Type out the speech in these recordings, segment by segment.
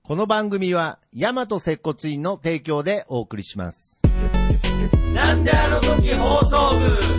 この番組は大和接骨院の提供でお送りします。 なんであの時放送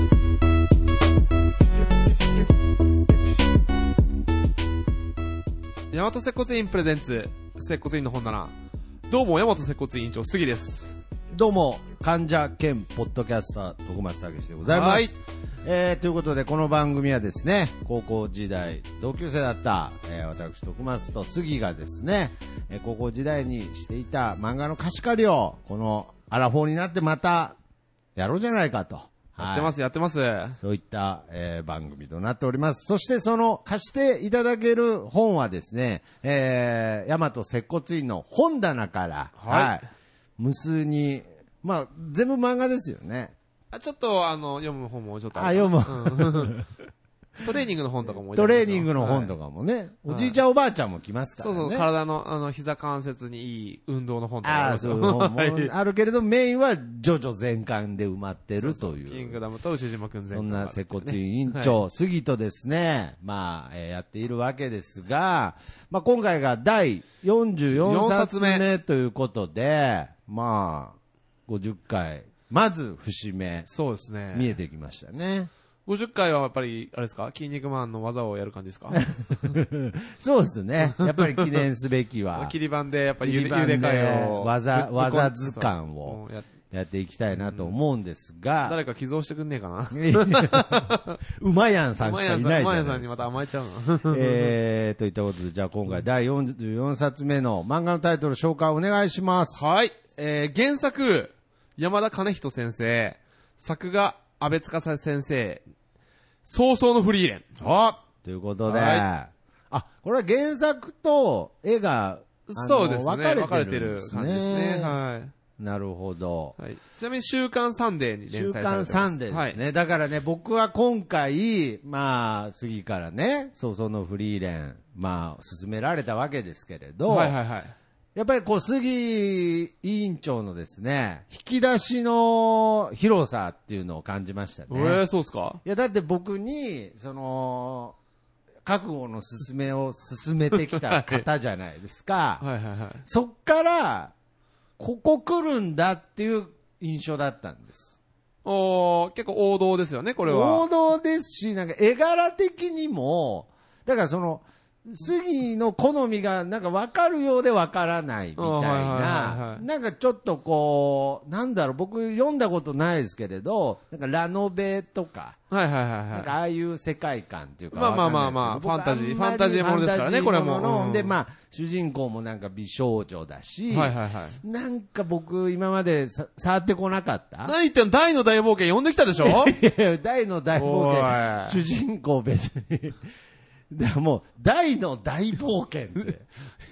部。 大和接骨院プレゼンツ接骨院の本棚。どうも大和接骨院院長杉です。 どうも患者兼ポッドキャスター徳松武史でございます。はい、ということでこの番組はですね、高校時代同級生だった、私徳松と杉がですね、高校時代にしていた漫画の貸し借りをこのアラフォーになってまたやろうじゃないかと。 やってます、やってます。 そういった、番組となっております。そしてその貸していただける本はですね、大和接骨院の本棚から、はい、無数に、まあ全部漫画ですよね。 ちょっと読む本もちょっと読む、 トレーニングの本とかもトレーニングの本とかもね、はい、おじいちゃんおばあちゃんも来ますからね。 そうそう、体の膝関節にいい運動の本とかそういう本もあるけれどメインはジョジョ全巻で埋まってるという。 キングダムと牛島くん全巻、 そんな接骨院院長、はい、杉とですね、まあ、やっているわけですが、まあ今回が第44冊目ということで、まあ50回。まず節目。 そうですね。 見えてきましたね。 50回はやっぱり、あれですか、筋肉マンの技をやる感じですかそうですね。やっぱり記念すべきは。 切り板で、やっぱりゆで替えを。 技図鑑をやっていきたいなと思うんですが。 誰か寄贈してくんねえかなうまやんさんしかいないじゃない。 うまやんさんにまた甘えちゃうのといったことで、じゃあ今回第44冊目の漫画のタイトル紹介お願いします。 はい。原作、山田兼人先生、作画、安倍司先生、早々のフリーレン。 ということで、これは原作と絵が、 そうですね、 分かれてるんですね。 感じですね。はい。 なるほど。 はい、ちなみに週刊サンデーに連載されてます。 週刊サンデーですね。はい、だからね、僕は今回、まあ、杉からね、早々のフリーレン、まあ、勧められたわけですけれど、 はいはいはい。 やっぱりこう、杉委員長のですね、引き出しの広さっていうのを感じましたね。 そうですか？ いや、だって僕に、覚悟の勧めを進めてきた方じゃないですか。 はいはいはい。 そっから、ここ来るんだっていう印象だったんです。 結構王道ですよね、これは。 王道ですし、なんか絵柄的にも、だから杉の好みがなんか分かるようで分からないみたいな、なんかちょっとこう、なんだろう、僕読んだことないですけれど、なんかラノベとか、なんかああいう世界観っていうか、 まあ、ファンタジーものですからね、これも。 で、まあ、主人公もなんか美少女だし、なんか僕今まで触ってこなかった。 何言ってんの、大の大冒険読んできたでしょいや、大の大冒険、主人公別に。でもう、大の大冒険って。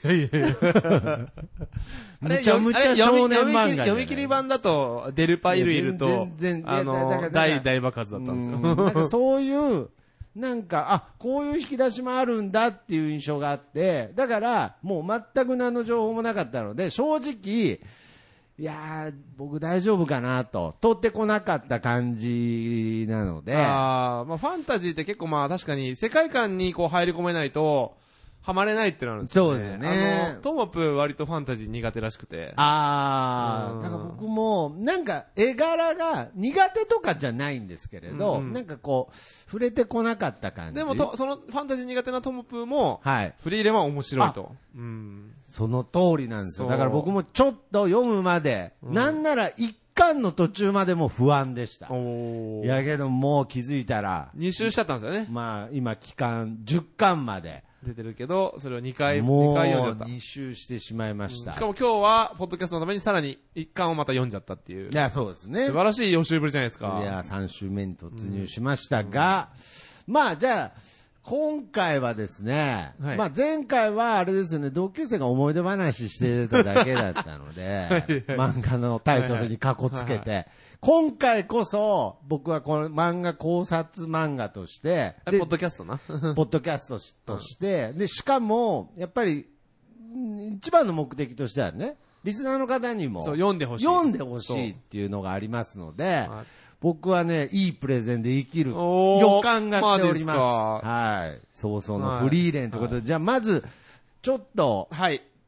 むちゃむちゃ少年漫画。 読み切り版だと、デルパイルいると、大爆発だったんですよ。 なんかそういう、なんか、こういう引き出しもあるんだっていう印象があって、だから、もう全く何の情報もなかったので、正直、いやー、僕大丈夫かなと、通ってこなかった感じなので。 まあファンタジーって結構まあ確かに世界観にこう入り込めないと、ハマれないってなるんですよね。 そうですよね。 トモプ割とファンタジー苦手らしくて。 だから僕も、なんか絵柄が苦手とかじゃないんですけれど、なんかこう、触れてこなかった感じ。 でもそのファンタジー苦手なトモプも、 はい、 フリーレンは面白いと。 その通りなんですよ。だから僕もちょっと読むまで、なんなら一巻の途中までも不安でした。いやけどもう気づいたら。 2周しちゃったんですよね。 まあ今期間10巻まで。 出てるけど、それを2回読んじゃった。 2周してしまいました。 しかも今日は、ポッドキャストのためにさらに1巻をまた読んじゃったっていう。 いや、そうですね。 素晴らしい4週ぶりじゃないですか。 いや、3週目に突入しましたが、まあじゃあ、今回はですね、まあ前回はあれですよね、同級生が思い出話してただけだったので、漫画のタイトルにカコつけて、今回こそ僕はこの漫画考察漫画として、 ポッドキャストな。 ポッドキャストとして、で、しかも、やっぱり、一番の目的としてはね、リスナーの方にも読んでほしいっていうのがありますので、僕はね、いいプレゼンで生きる予感がしております。はい。早々のフリーレンということで、じゃあまず、ちょっと、 はい。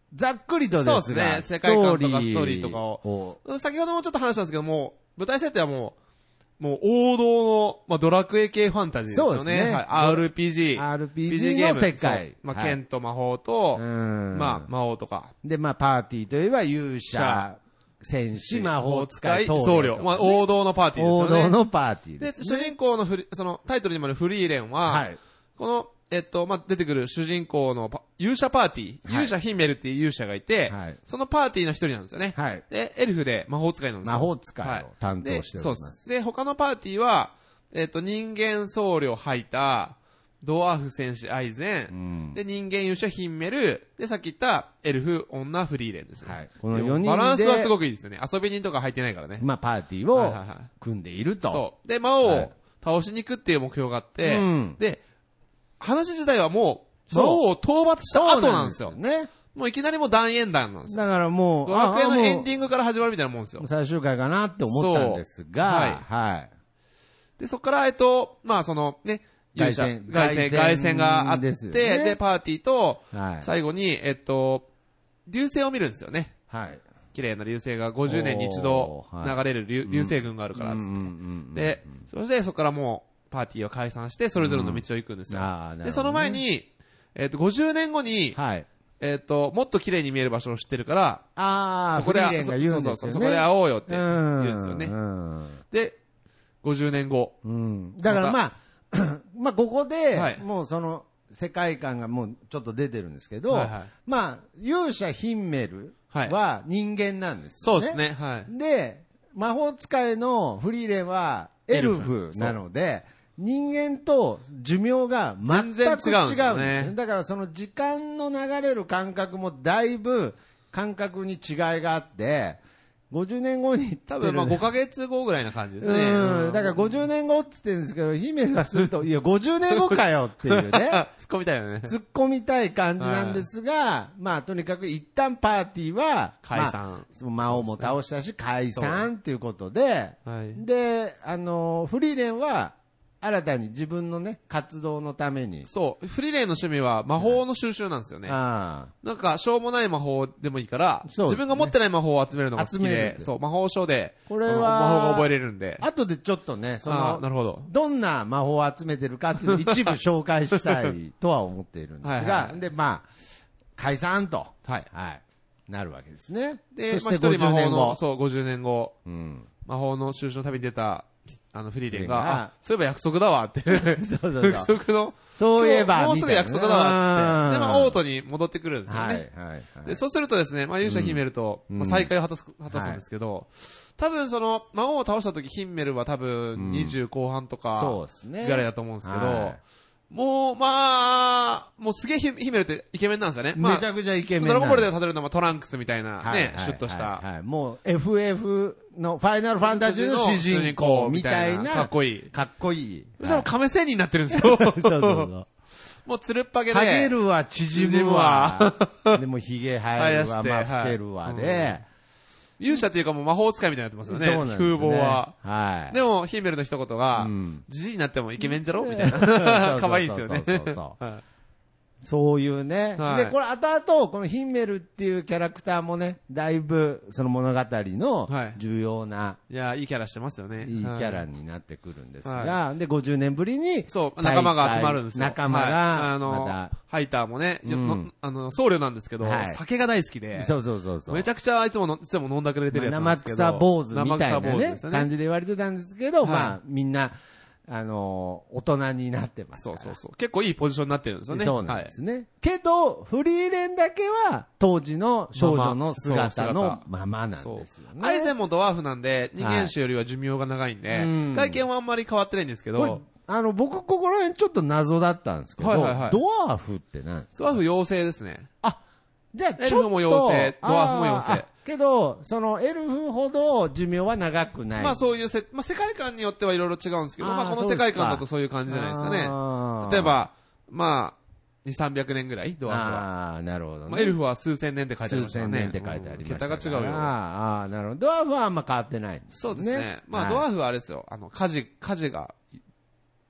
ざっくりとですが、 そうですね。世界観とかストーリーとかを。先ほどもちょっと話したんですけども、舞台設定はもう王道の、まあ、ドラクエ系ファンタジーですよね。 そうですね。 はい。RPG の世界。 まあ、剣と魔法と、まあ、魔王とか。 で、まあ、パーティーといえば勇者、戦士、魔法使い、僧侶。 まあ、王道のパーティーですよね。 王道のパーティーです、 ね。で、主人公のその、タイトルにもあるフリーレンは、はい、この、まあ、出てくる主人公の勇者パーティー、勇者ヒンメルっていう勇者がいて、はい、そのパーティーの一人なんですよね。はい、で、エルフで魔法使いなんですよ。 魔法使いを担当しております。 そうです。で、他のパーティーは、人間僧侶ハイター、ドワーフ戦士アイゼン、で、人間勇者ヒンメル、で、さっき言ったエルフ女フリーレンですね。はい。 この4人で。 バランスはすごくいいですよね。遊び人とか入ってないからね。 まあ、パーティーを組んでいると。 そう。で、魔王を倒しに行くっていう目標があって、で、話自体はもう、魔王を討伐した後なんですよ。ね。もういきなりもう断縁弾なんですよ。 だからもう、 ドラクエのエンディングから始まるみたいなもんですよ。 最終回かなって思ったんですが、はい。 で、そこから、まあそのね、凱旋があって、で、パーティーと、最後に、流星を見るんですよね。はい。綺麗な流星が50年に一度流れる流星群があるから、つって。で、そしてそこからもう、パーティーを解散して、それぞれの道を行くんですよ。で、その前に、50年後に、もっと綺麗に見える場所を知ってるから、そこで、そこで会おうよって言うんですよね。で、50年後。 だからまあ、ここで、もうその、世界観がもうちょっと出てるんですけど、まあ、勇者ヒンメルは人間なんですよね。 そうですね。はい。 で、魔法使いのフリーレンはエルフなので、人間と寿命が全然違うんですよね。だからその時間の流れる感覚もだいぶ感覚に違いがあって、50年後に多分まあ5ヶ月後ぐらいな感じですね。 だから50年後って言ってるんですけど、ヒメルがすると、いや50年後かよっていうね。 突っ込みたいよね。 突っ込みたい感じなんですが、まあとにかく一旦パーティーは、 解散。 魔王も倒したし解散っていうことで、で、フリーレンは、新たに自分のね、活動のために。 そう。フリーレンの趣味は魔法の収集なんですよね。なんか、しょうもない魔法でもいいから、自分が持ってない魔法を集めるのが好きで、そう、魔法書で、 これは、 魔法が覚えれるんで。 後でちょっとね、 なるほど。 どんな魔法を集めてるかっていうのを一部紹介したいとは思っているんですが、で、まあ、解散と。はい。なるわけですね。 で、まあ、一人魔法の、そう、50年後、魔法の収集の旅に出た、フリーレンが、そういえば約束だわって。約束の。 そういえば。 もうすぐ約束だわって。で、まあ、オートに戻ってくるんですよね。で、そうするとですね、まあ、勇者ヒンメルと、まあ、再会を果たすんですけど、多分その、魔王を倒した時ヒンメルは多分20後半とか、ぐらいだと思うんですけど、もう、まあ、もうすげえヒメルってイケメンなんですよね。 めちゃくちゃイケメン。 ドラゴンボールで例えるのはトランクスみたいな、ね、シュッとした。 もう FF のファイナルファンタジーの主人公みたいな。 かっこいい。 かっこいい。 そしたら亀仙人になってるんですよ。もうつるっぱげで。 ハゲるわ、縮むわ。でもヒゲ生えるわ、まあ、老けるわで。 勇者っていうかもう魔法使いみたいになってますよね。そうなんですね。風貌は。はい。でも、ヒンメルの一言が、じじいになってもイケメンじゃろみたいな。可愛いんですよね。 そういうね。で、これ後々、このヒンメルっていうキャラクターもね、だいぶ、その物語の重要な。 いや、いいキャラしてますよね。 いいキャラになってくるんですが、で、50年ぶりに、 そう、仲間が集まるんですよ。 仲間が、 ハイターもね、僧侶なんですけど、酒が大好きで、めちゃくちゃいつも飲んだくれてるやつなんですけど、 生草坊主みたいなね、感じで言われてたんですけど、まあ、みんな、大人になってますから。 そう。結構いいポジションになってるんですよね。 そうなんですね。けど、フリーレンだけは、当時の少女の姿のままなんですよね。 アイゼンもドワーフなんで、人間種よりは寿命が長いんで、外見はあんまり変わってないんですけど、 僕、ここら辺ちょっと謎だったんですけど、ドワーフって何ですか？ ドワーフ妖精ですね。 じゃあ、 エルフも妖精、ドワーフも妖精。 けど、そのエルフほど寿命は長くない。 まあそういう世界観によってはいろいろ違うんですけど、まあこの世界観だとそういう感じじゃないですかね。例えば、まあ、2、300年ぐらい、ドワーフは。 なるほどね。 まあエルフは数千年って書いてありますね。数千年って書いてあります。 桁が違うよ。 なるほど。ドワーフはあんま変わってないんですね。 そうですね。まあドワーフはあれですよ、火事が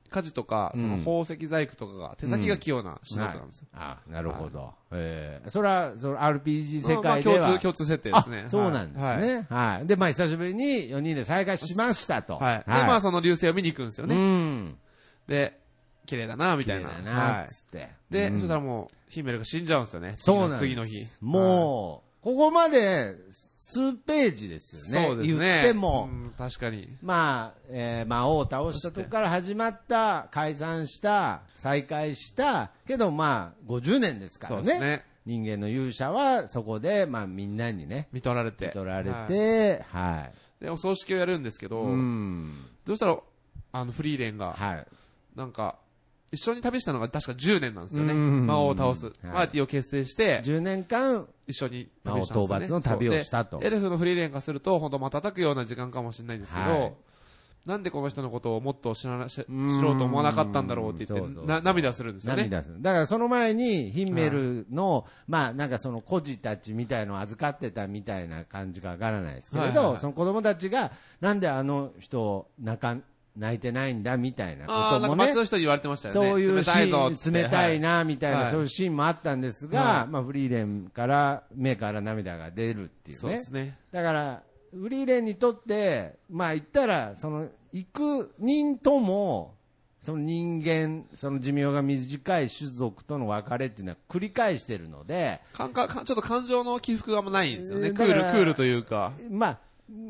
家事とか、その宝石細工とかが、手先が器用な種族なんですよ。 なるほど。それは、その RPG 世界では。 共通設定ですね。 そうなんですね。はい。で、まあ、久しぶりに4人で再会しましたと。 はい。で、まあ、その流星を見に行くんですよね。で、綺麗だな、みたいな。 綺麗だな、つって。 で、そしたらもう、ヒメルが死んじゃうんですよね。 そうなんです。 次の日。 もう、ここまで数ページですよね。 そうですね。 言っても。 確かに。 まあ、魔王を倒したとこから始まった、解散した、再会した、けどまあ、50年ですからね。そうですね。人間の勇者はそこで、まあみんなにね。 見取られて。 はい。 で、お葬式をやるんですけど、どうしたら、フリーレンが、なんか、一緒に旅したのが確か10年なんですよね。魔王を倒す。パーティーを結成して、 10年間、 一緒に旅したんですよね。 魔王討伐の旅をしたと。 エルフのフリーレンがすると、本当瞬くような時間かもしれないんですけど、なんでこの人のことをもっと知ろうと思わなかったんだろうって言って、涙するんですよね。 涙する。だからその前に、ヒンメルの、まあなんかその孤児たちみたいのを預かってたみたいな感じがわからないですけれど、その子供たちが、なんであの人を泣いてないんだみたいなこともね。 街の人に言われてましたよね。 そういうシーン、冷たいなみたいな、そういうシーンもあったんですが、まあフリーレンから目から涙が出るっていうね。 そうですね。 だからフリーレンにとってまあ言ったらその行く人ともその人間その寿命が短い種族との別れっていうのは繰り返してるので、 ちょっと感情の起伏がないんですよね。クールというか。 まあ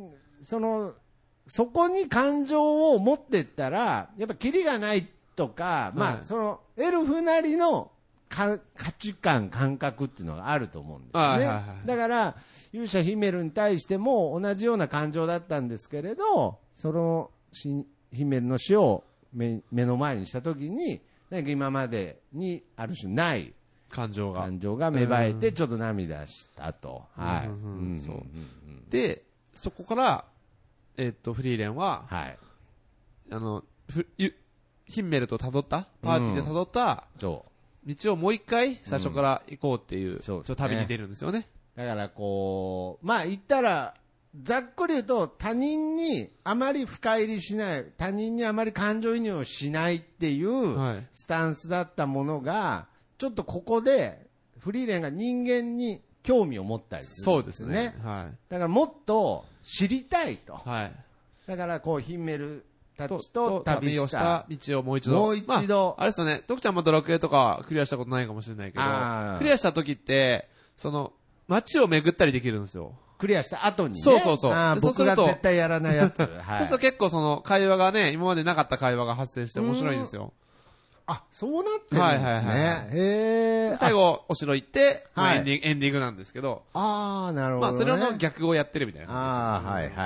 そこに感情を持っていったら、やっぱキリがないとか、まあ、その、エルフなりの価値観、感覚っていうのがあると思うんですよね。だから、勇者ヒメルに対しても同じような感情だったんですけれど、その、ヒメルの死を目の前にしたときに、なんか今までにある種ない感情が芽生えて、ちょっと涙したと。はい。 で、そこから、フリーレンは、ヒンメルと辿った、パーティーで辿った、道をもう一回最初から行こうっていう、旅に出るんですよね。 だからこう、まあ言ったら、ざっくり言うと他人にあまり深入りしない、他人にあまり感情移入をしないっていうスタンスだったものが、ちょっとここでフリーレンが人間に興味を持ったりするんですね。そうですね。だからもっと知りたいと。だからこうヒンメルたちと旅をした道をもう一度。あれですよね。徳ちゃんもドラクエとかクリアしたことないかもしれないけど、クリアした時って、その街を巡ったりできるんですよ。 クリアした後にね。 そう。 僕が絶対やらないやつ。そうすると結構その会話がね、今までなかった会話が発生して面白いんですよ。 そうなってるんですね。 最後、お城行って、エンディングなんですけど。 なるほど。 まあ、それの逆をやってるみたいな感じです。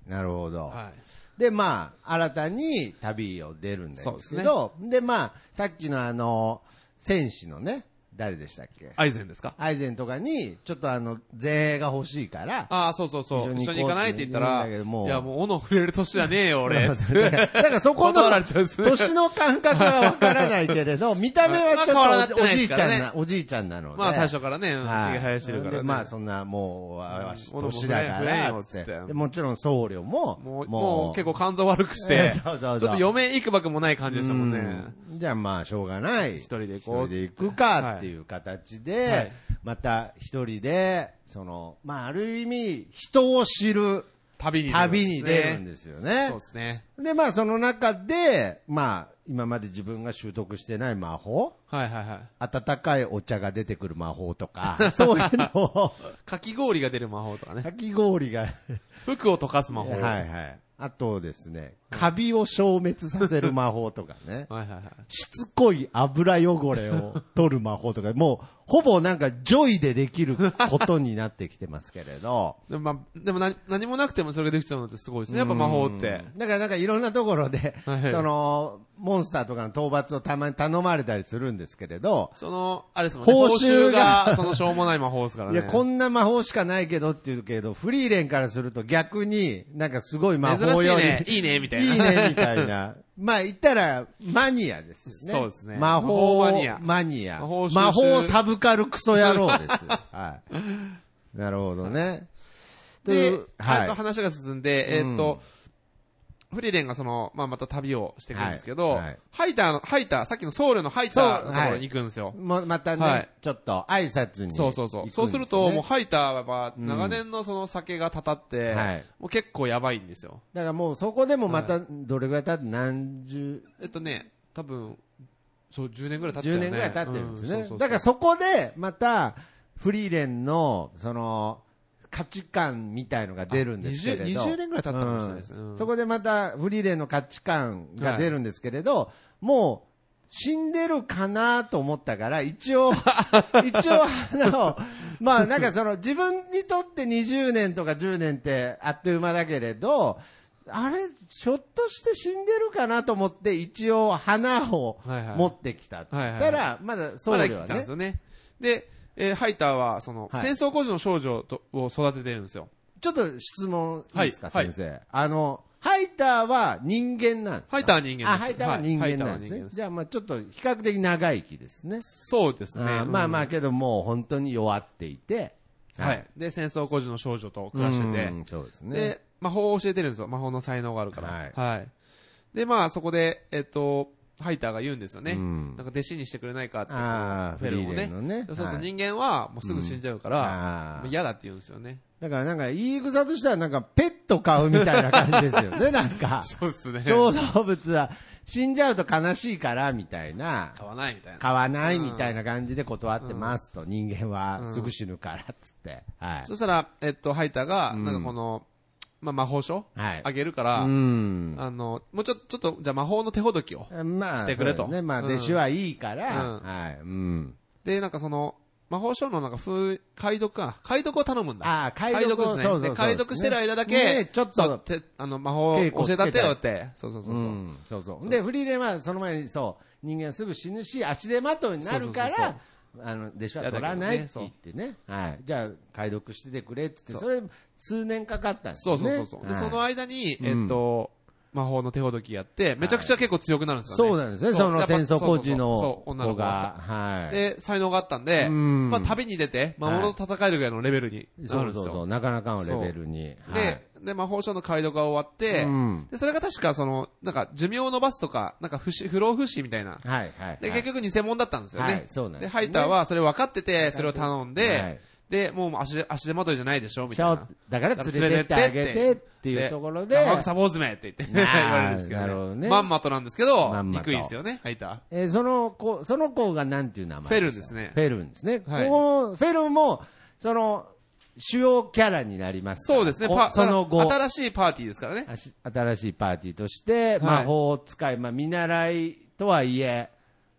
なるほど。で、まあ、新たに旅を出るんですけど、で、まあ、さっきの戦士のね、誰でしたっけ？ アイゼンですか？ アイゼンとかに、ちょっと税が欲しいから。 そう。一緒に行かないって言ったら、いやもう斧触れる年じゃねえよ、俺。だからそこの、年の感覚はわからないけれど、見た目はちょっとおじいちゃんなので。 まあ最初からね、ひげ生やしてるからね。 まあそんなもう、年だから、つって。もちろん僧侶も、 もう結構肝臓悪くして、ちょっと余命いくばくもない感じでしたもんね。 じゃあまあしょうがない。 一人で行くかっていう形で、また一人で、まあある意味、人を知る旅に出るんですよね。 そうですね。 で、まあその中で、まあ今まで自分が習得してない魔法、温かいお茶が出てくる魔法とか、そういうのを、 かき氷が出る魔法とかね。 かき氷が、 服を溶かす魔法。 あとですね、カビを消滅させる魔法とかね。しつこい油汚れを取る魔法とか、もう、ほぼなんかジョイでできることになってきてますけれど。 でも何もなくてもそれができちゃうのってすごいですね。やっぱ魔法って。 だからなんかいろんなところで、モンスターとかの討伐をたまに頼まれたりするんですけれど。 あれですもんね。報酬が、しょうもない魔法ですからね。 いや、こんな魔法しかないけどって言うけど、フリーレンからすると逆になんかすごい魔法より。 いいね、みたいな。 いいね、みたいな。まあ言ったら、マニアですよね。 そうですね。 魔法マニア。魔法サブカルクソ野郎ですよ。なるほどね。 で、話が進んで、 フリーレンがまた旅をしてくるんですけど、ハイター、さっきのソウルのハイターのところに行くんですよ。 またね、ちょっと挨拶に。 そう。そうすると、もうハイターは長年の酒がたたって、もう結構やばいんですよ。 だからもうそこでもまた、どれぐらい経って多分、10年ぐらい経ってる 10年ぐらい経ってるんですね。だからそこで、また、フリーレンの、価値観みたいのが出るんですけれど。 20年ぐらい経ったかもしれないですね。 そこでまた、フリーレンの価値観が出るんですけれど、もう、死んでるかなと思ったから、一応、まあなんか自分にとって20年とか10年ってあっという間だけれど、あれ、ひょっとして死んでるかなと思って、一応花を持ってきた。たら、まだ僧侶はね。 で、ハイターは、戦争孤児の少女を育ててるんですよ。 ちょっと質問いいですか、先生。ハイターは人間なんですか？ ハイターは人間です。 ハイターは人間なんですね。じゃあ、ちょっと比較的長生きですね。 そうですね。 まあけどもう本当に弱っていて。 はい。で、戦争孤児の少女と暮らしてて。 そうですね。 で、魔法を教えてるんですよ。魔法の才能があるから。はい。で、そこで、ハイターが言うんですよね。なんか弟子にしてくれないかって、フェルンをね。そうそう、人間はもうすぐ死んじゃうから、嫌だって言うんですよね。 だからなんか言い草としてはなんかペット飼うみたいな感じですよね、なんか。 そうですね。 小動物は死んじゃうと悲しいからみたいな。 飼わないみたいな。 飼わないみたいな感じで断ってますと。人間はすぐ死ぬからっつって。はい。 そしたら、ハイターが、なんか魔法書あげるから、もうちょっと、じゃあ魔法の手ほどきをしてくれと。 弟子はいいから、 で、なんか魔法書のなんか解読かな。解読を頼むんだ。 解読ですね。 そう解読してる間だけ、ちょっと、魔法を教えたってよって。そう。 で、フリーレンはその前に人間すぐ死ぬし、足手まといになるから、弟子は取らないって言ってね。はい。じゃあ、解読しててくれって言って、それ数年かかったんですよね。 そう。で、その間に、魔法の手ほどきやって、めちゃくちゃ結構強くなるんですよね。 そうなんですね、その戦争孤児の子が。 はい。で、才能があったんで、旅に出て、魔物と戦えるぐらいのレベルになるんですよ。 なかなかのレベルに。 で、魔法書の解読が終わって、で、それが確かなんか寿命を伸ばすとか、なんか不老不死みたいな。で、結局偽物だったんですよね。で、ハイターはそれ分かってて、それを頼んで、で、もう足手まといじゃないでしょみたいな。 だから連れてってあげてっていうところで。 生臭坊主めって言って言われるんですけどね。まんまとなんですけど、憎いですよね、ハイター。その子がなんていう名前？ フェルンですね。 フェルンですね。フェルンも、主要キャラになります。 そうですね。その後。新しいパーティーですからね。 新しいパーティーとして、魔法使い、見習いとはいえ、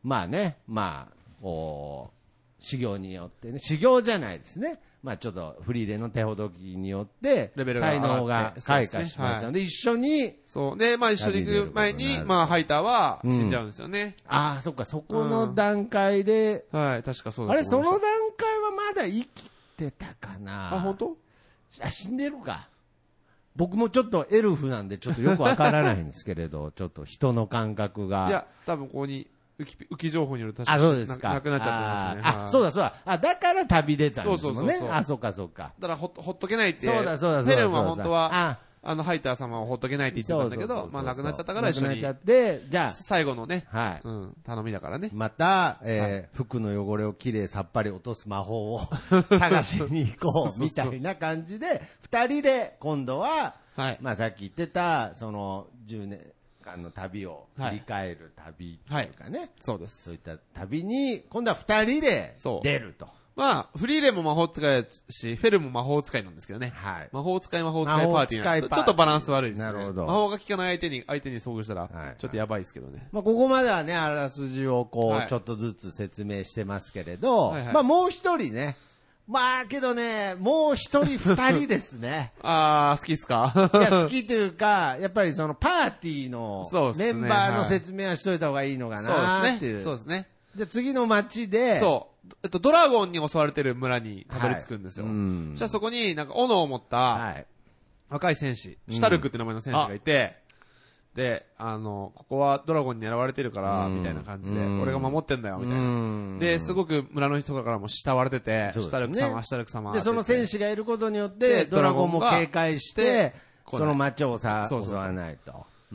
修行によってね、修行じゃないですね。ちょっとフリーレンの手ほどきによって、才能が開花しますので、一緒に。 そう。で、一緒に行く前に、ハイターは死んじゃうんですよね。 そっか、そこの段階で。 はい、確かそうだ。 あれ、その段階はまだ生きてたかな。 本当？ 死んでるか。僕もちょっとエルフなんでちょっとよくわからないんですけれど、ちょっと人の感覚が。 いや、多分ここに、浮き情報によると確かなくなっちゃってますね。 そうだ。だから旅出たんですもんね。そうか。だからほっとけないって。 そうだ。 フェルンは本当は、ハイター様をほっとけないって言ってたんだけど、亡くなっちゃったから一緒に。 亡くなっちゃって、じゃあ。 最後のね、頼みだからね。 また、服の汚れをきれいさっぱり落とす魔法を探しに行こう、みたいな感じで、二人で今度は、さっき言ってた、10年、旅を振り返る旅っていうかね、 そうです。 そういった旅に今度は二人で出ると。 フリーレンも魔法使いし、フェルも魔法使いなんですけどね。魔法使いパーティーなんです。ちょっとバランス悪いですね。なるほど。魔法が効かない相手に遭遇したら、ちょっとやばいですけどね。 ここまではね、あらすじをちょっとずつ説明してますけれど、もう一人ね、けどね、もう一人二人ですね。 好きっすか？ いや、好きというか、やっぱりパーティーのメンバーの説明はしといた方がいいのかなっていう。 そうですね。 で、次の街で、 ドラゴンに襲われてる村にたどり着くんですよ。そしたらそこになんか斧を持った若い戦士、シュタルクって名前の戦士がいて、で、ここはドラゴンに狙われてるから、みたいな感じで、俺が守ってんだよ、みたいな。で、すごく村の人からも慕われてて、シュタルク様。 で、その戦士がいることによって、ドラゴンも警戒して、その町を襲わないと。 うん。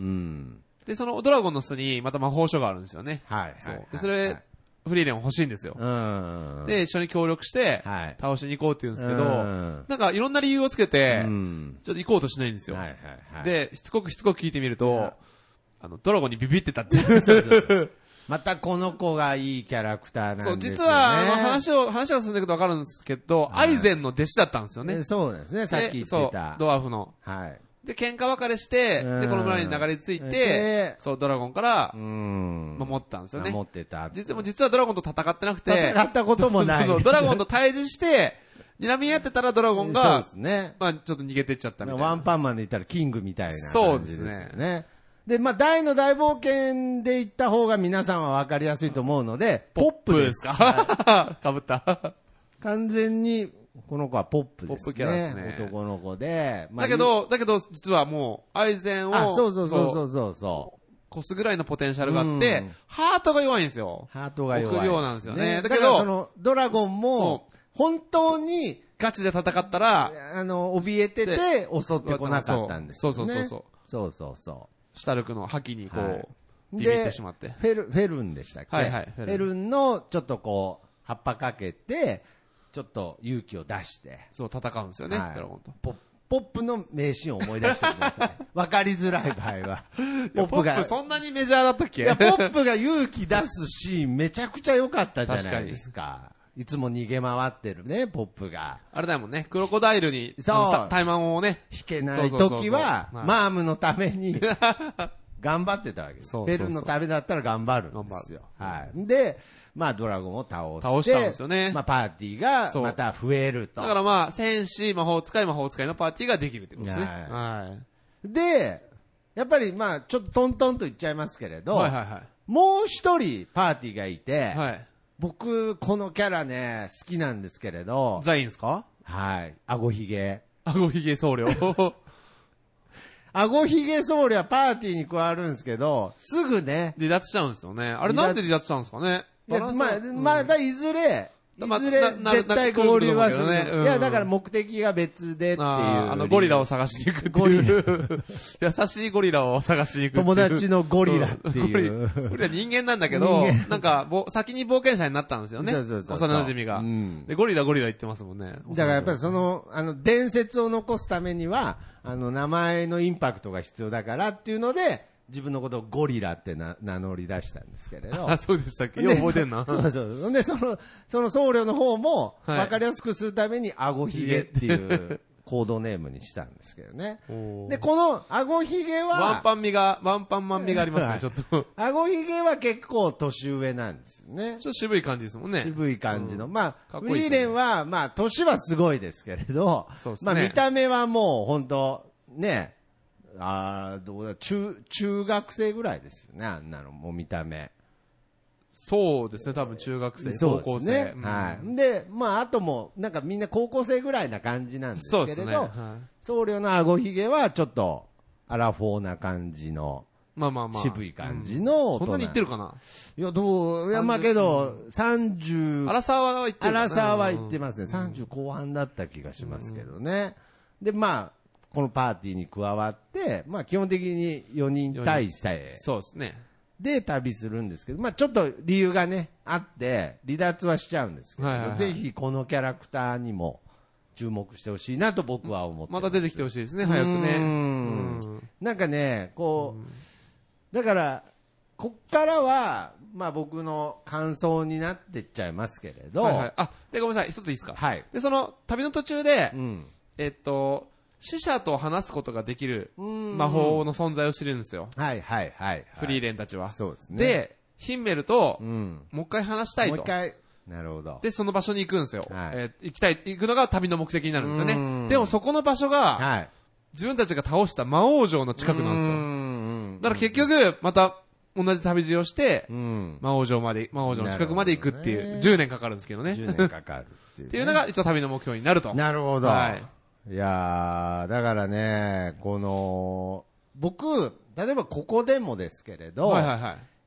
で、そのドラゴンの巣にまた魔法書があるんですよね。 はい。 そう。で、それ、フリーレン欲しいんですよ。で、一緒に協力して、倒しに行こうって言うんですけど、なんかいろんな理由をつけて、ちょっと行こうとしないんですよ。で、しつこく聞いてみると、ドラゴンにビビってたって。 またこの子がいいキャラクターなんですよね。そう、 実は、話が進んでいくとわかるんですけど、アイゼンの弟子だったんですよね。 そうですね、さっき言ってた。そう、 ドワーフの。はい。で、喧嘩別れして、で、この村に流れ着いて、そう、ドラゴンから守ったんですよね。 守ってた。 実はドラゴンと戦ってなくて、 戦ったこともない。 そう、ドラゴンと対峙して、睨み合ってたらドラゴンが、そうですね。まあちょっと逃げてっちゃったみたいな。 ワンパンマンで言ったらキングみたいな感じですよね。で、まあ、大の大冒険で言った方が皆さんは分かりやすいと思うので、ポップですかかぶった。 完全に、この子はポップですね。 ポップキャラですね。 男の子で。 まあ、だけど、実はもう、アイゼンを、 そう。 越すぐらいのポテンシャルがあって、ハートが弱いんですよ。 ハートが弱い。 臆病なんですよね。 だけど、その、ドラゴンも、本当に、 ガチで戦ったら、 怯えてて、襲ってこなかったんですよね。 そう。シュタルクの覇気にこう、ビビってしまって。 フェルンでしたっけ？フェルンのちょっとこう、葉っぱかけて、ちょっと勇気を出して。 そう、戦うんですよね、ドラゴンと。 ポップの名シーンを思い出してください。わかりづらい場合は。 ポップそんなにメジャーだったっけ？ いや、ポップが勇気出すシーンめちゃくちゃ良かったじゃないですか。いつも逃げ回ってるね、ポップが。 あれだもんね、クロコダイルに、怠慢をね、 引けない時は、マームのために、頑張ってたわけです。フェルンのためだったら頑張るんですよ。はい。で、まあドラゴンを倒したんですよね。 まあパーティーがまた増えると。 だからまあ、戦士、魔法使いのパーティーができるってことですね。 はい。で、やっぱりまあ、ちょっとトントンと言っちゃいますけれど、もう一人パーティーがいて、僕、このキャラね、好きなんですけれど。 ザインですか？ はい。アゴヒゲ。 アゴヒゲ僧侶。 アゴヒゲ僧侶はパーティーに加わるんですけど、すぐね。 離脱しちゃうんですよね。あれなんで離脱したんですかね？ いや、まあ、いずれ、絶対合流はする。いや、だから目的が別でっていう。 ゴリラを探しに行くっていう。優しいゴリラを探しに行くっていう。 友達のゴリラっていう。 ゴリラ人間なんだけど、なんか、先に冒険者になったんですよね。幼馴染が。で、ゴリラ言ってますもんね。 だからやっぱり伝説を残すためには、名前のインパクトが必要だからっていうので、自分のことをゴリラって名乗り出したんですけれど。 あ、そうでしたっけ？よう覚えてんな。 そう。で、その僧侶の方も、わかりやすくするために、アゴヒゲっていうコードネームにしたんですけどね。で、このアゴヒゲは、 ワンパンマン味がありますね、ちょっと。 アゴヒゲは結構年上なんですよね。 ちょっと渋い感じですもんね。 渋い感じの。まあ、フリーレンは、まあ、年はすごいですけれど、まあ、見た目はもう、本当ね、どうだ、中学生ぐらいですよね、あんなの、もう見た目。 そうですね、多分中学生、高校生。 はい。で、まあ、あとも、なんかみんな高校生ぐらいな感じなんですけれど、僧侶のあごひげはちょっと、アラフォーな感じの、渋い感じの大人。 そんなに言ってるかな？ いや、まあけど、30、 アラサーは言ってる。 アラサーは言ってますね。30後半だった気がしますけどね。で、まあ、このパーティーに加わって、まあ基本的に4人体制。 そうですね。 で旅するんですけど、まあちょっと理由がね、あって、離脱はしちゃうんですけど、ぜひこのキャラクターにも注目してほしいなと僕は思ってます。 また出てきてほしいですね、早くね。 なんかね、こう、だから、こっからは、まあ僕の感想になってっちゃいますけれど。 で、ごめんなさい、一ついいですか？ はい。 で、その旅の途中で、死者と話すことができる魔法の存在を知るんですよ。 はい。 フリーレンたちは。 そうですね。 で、ヒンメルと、もう一回話したいと。 もう一回。なるほど。 で、その場所に行くんですよ。行くのが旅の目的になるんですよね。でもそこの場所が、自分たちが倒した魔王城の近くなんですよ。だから結局、また、同じ旅路をして、魔王城の近くまで行くっていう、10年かかるんですけどね。 10年かかるっていうのが一応旅の目標になると。 なるほど。いやー、だからね、僕、例えばここでもですけれど、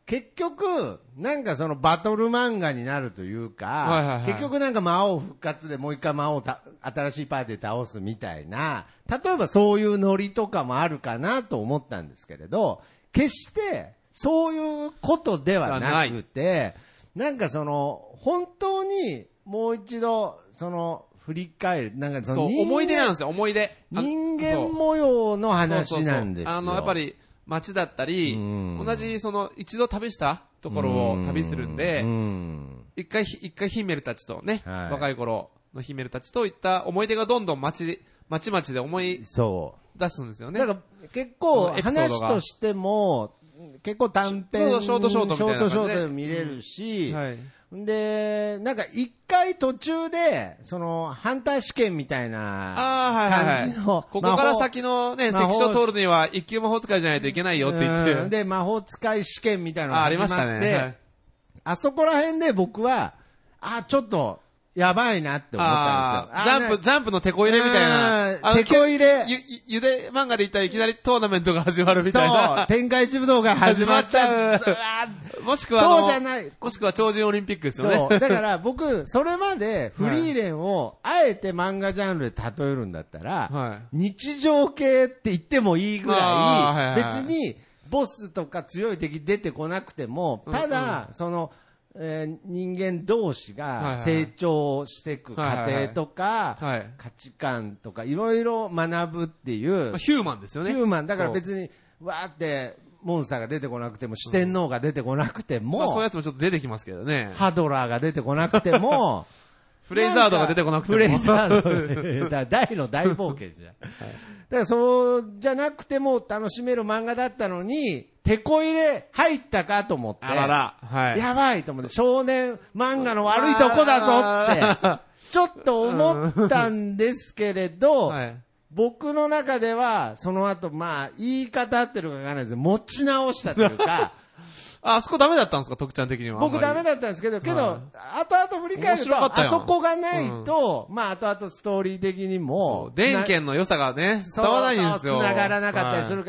結局、なんかそのバトル漫画になるというか、 はいはいはい、 結局なんか魔王復活でもう一回魔王新しいパーティーで倒すみたいな、例えばそういうノリとかもあるかなと思ったんですけれど、決してそういうことではなくて、なんかその、本当にもう一度、その、振り返る、なんかその思い出なんですよ、思い出。 人間模様の話なんですよ。 やっぱり、街だったり、同じその一度旅したところを旅するんで、一回ヒメルたちとね、はい、若い頃のヒメルたちといった思い出がどんどん街々で思い出すんですよね。 だから結構話としても、結構短編、 ショートショートみたいな感じで。 ショートで見れるし、はい、で、なんか一回途中で、その、ハンター試験みたいな感じの、 ここから先のね、関所を通るには一級魔法使いじゃないといけないよって言って。 で、魔法使い試験みたいなのが始まって、 ありましたね。はい、 あそこら辺で僕は、ちょっと、やばいなって思ったんですよ。 ジャンプのテこ入れみたいな。 テこ入れ。 ゆで漫画で言ったらいきなりトーナメントが始まるみたいな。 そう、天下一武道が始まっちゃう。 もしくはそうじゃない。 もしくは超人オリンピックですよね。 そう。だから僕、それまでフリーレンをあえて漫画ジャンルで例えるんだったら、はい、日常系って言ってもいいぐらい、別にボスとか強い敵出てこなくても、ただ、その、人間同士が成長していく過程とか、価値観とかいろいろ学ぶっていう、 ヒューマンですよね。 ヒューマンだから別にわーってモンスターが出てこなくても、四天王が出てこなくても、 そういうやつもちょっと出てきますけどね。 ハドラーが出てこなくても、 フレイザードが出てこなくても、 フレイザード大の大冒険じゃん。だからそうじゃなくても楽しめる漫画だったのに、手こ入れ入ったかと思って、 はい、 やばいと思って、少年漫画の悪いとこだぞって、ちょっと思ったんですけれど、はい、僕の中では、その後、言い方合ってるかわからないですけど、持ち直したというか、 あそこダメだったんですか、徳ちゃん的には。 僕ダメだったんですけど、後々振り返ると、あそこがないと、後々ストーリー的にも、 電源の良さがね、伝わらないんですよ。 繋がらなかったりするから、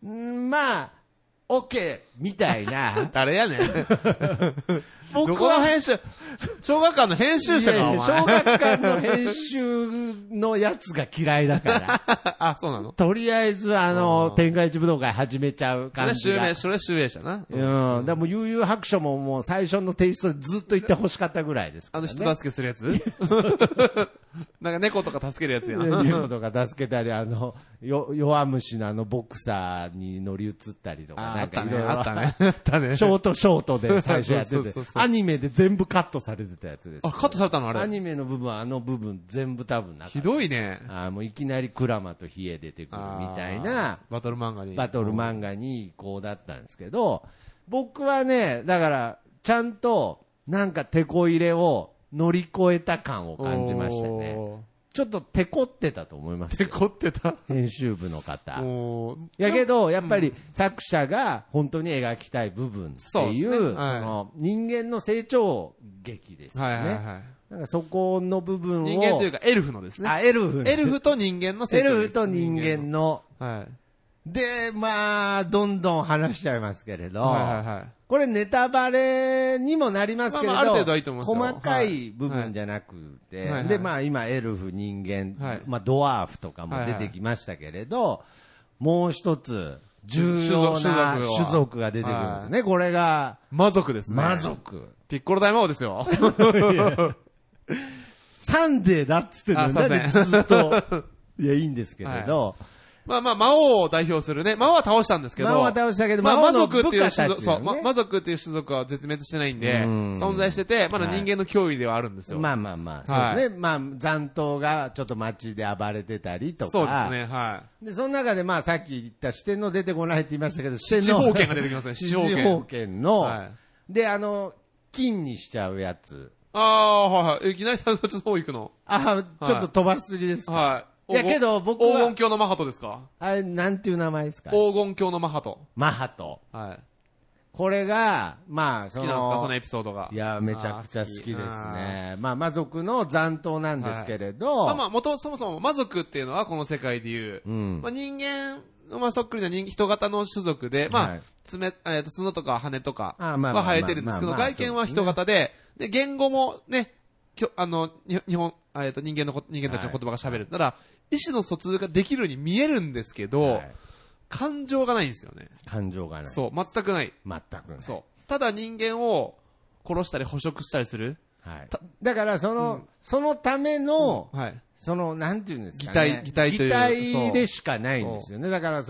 オッケーみたいな。 誰やねん。僕は編集、小学館の編集者がお前。 小学館の編集のやつが嫌いだから。 あ、そうなの？ とりあえず天下一武道会始めちゃう感じが。 それ襲名したな。 でも悠々白書ももう最初のテイストでずっと言って欲しかったぐらいですからね。 人助けするやつなんか猫とか助けるやつやな。猫とか助けたり、弱虫のボクサーに乗り移ったりとか、なんかいろいろあったね。 ショートで最初やってて、アニメで全部カットされてたやつです。 あ、カットされたのあれ？ アニメの部分、部分全部多分なかった。 ひどいね。 もういきなりクラマとヒエ出てくるみたいな、 バトル漫画にこうだったんですけど、僕はね、だから、ちゃんと、なんか手こ入れを乗り越えた感を感じましたね。ちょっと手こってたと思います。 手こってた編集部の方。やけど、やっぱり作者が本当に描きたい部分っていう、その人間の成長劇ですよね。なんかそこの部分を。 人間というかエルフのですね。 エルフと人間の成長。 エルフと人間の。で、どんどん話しちゃいますけれど。これネタバレにもなりますけれど、 ある程度はいいと思いますよ。 細かい部分じゃなくて、で、今エルフ、人間、ドワーフとかも出てきましたけれど、もう一つ、重要な種族が出てくるんですね。これが、 魔族ですね。 魔族。 ピッコロ大魔王ですよ。 サンデーだっつってるのなんでずっと、いや、いいんですけれど、 魔王を代表するね。魔王は倒したんですけど。 魔王は倒したけど、 魔族っていう種族、そう、魔族っていう種族は絶滅してないんで、存在してて、まだ人間の脅威ではあるんですよ。 そうですね。残党がちょっと街で暴れてたりとか。 そうですね、はい。 で、その中でさっき言った四天王出てこないって言いましたけど、 四方拳が出てきますね、四方拳の、で、金にしちゃうやつ。 いきなり最初の方行くの。 ちょっと飛ばしすぎですか。はい。いやけど僕は。 黄金鏡のマハトですか？ あれ、なんていう名前ですか？ 黄金鏡のマハト。 マハト。 はい。 これが、 好きなんですか、そのエピソードが。 いや、めちゃくちゃ好きですね。魔族の残党なんですけれど。 そもそも魔族っていうのはこの世界でいう、人間まあ、そっくりな人型の種族で、まあ、角とか羽とかは生えてるんですけど、外見は人型で、で、言語もね、日本、人間たちの言葉が喋るなら、意思の疎通ができるように見えるんですけど、感情がないんですよね。 感情がない。 そう、全くない。 全くない。 そう。ただ人間を殺したり捕食したりする。 はい。だからそのための、はい。なんていうんですかね。 擬態という。 擬態でしかないんですよね。だから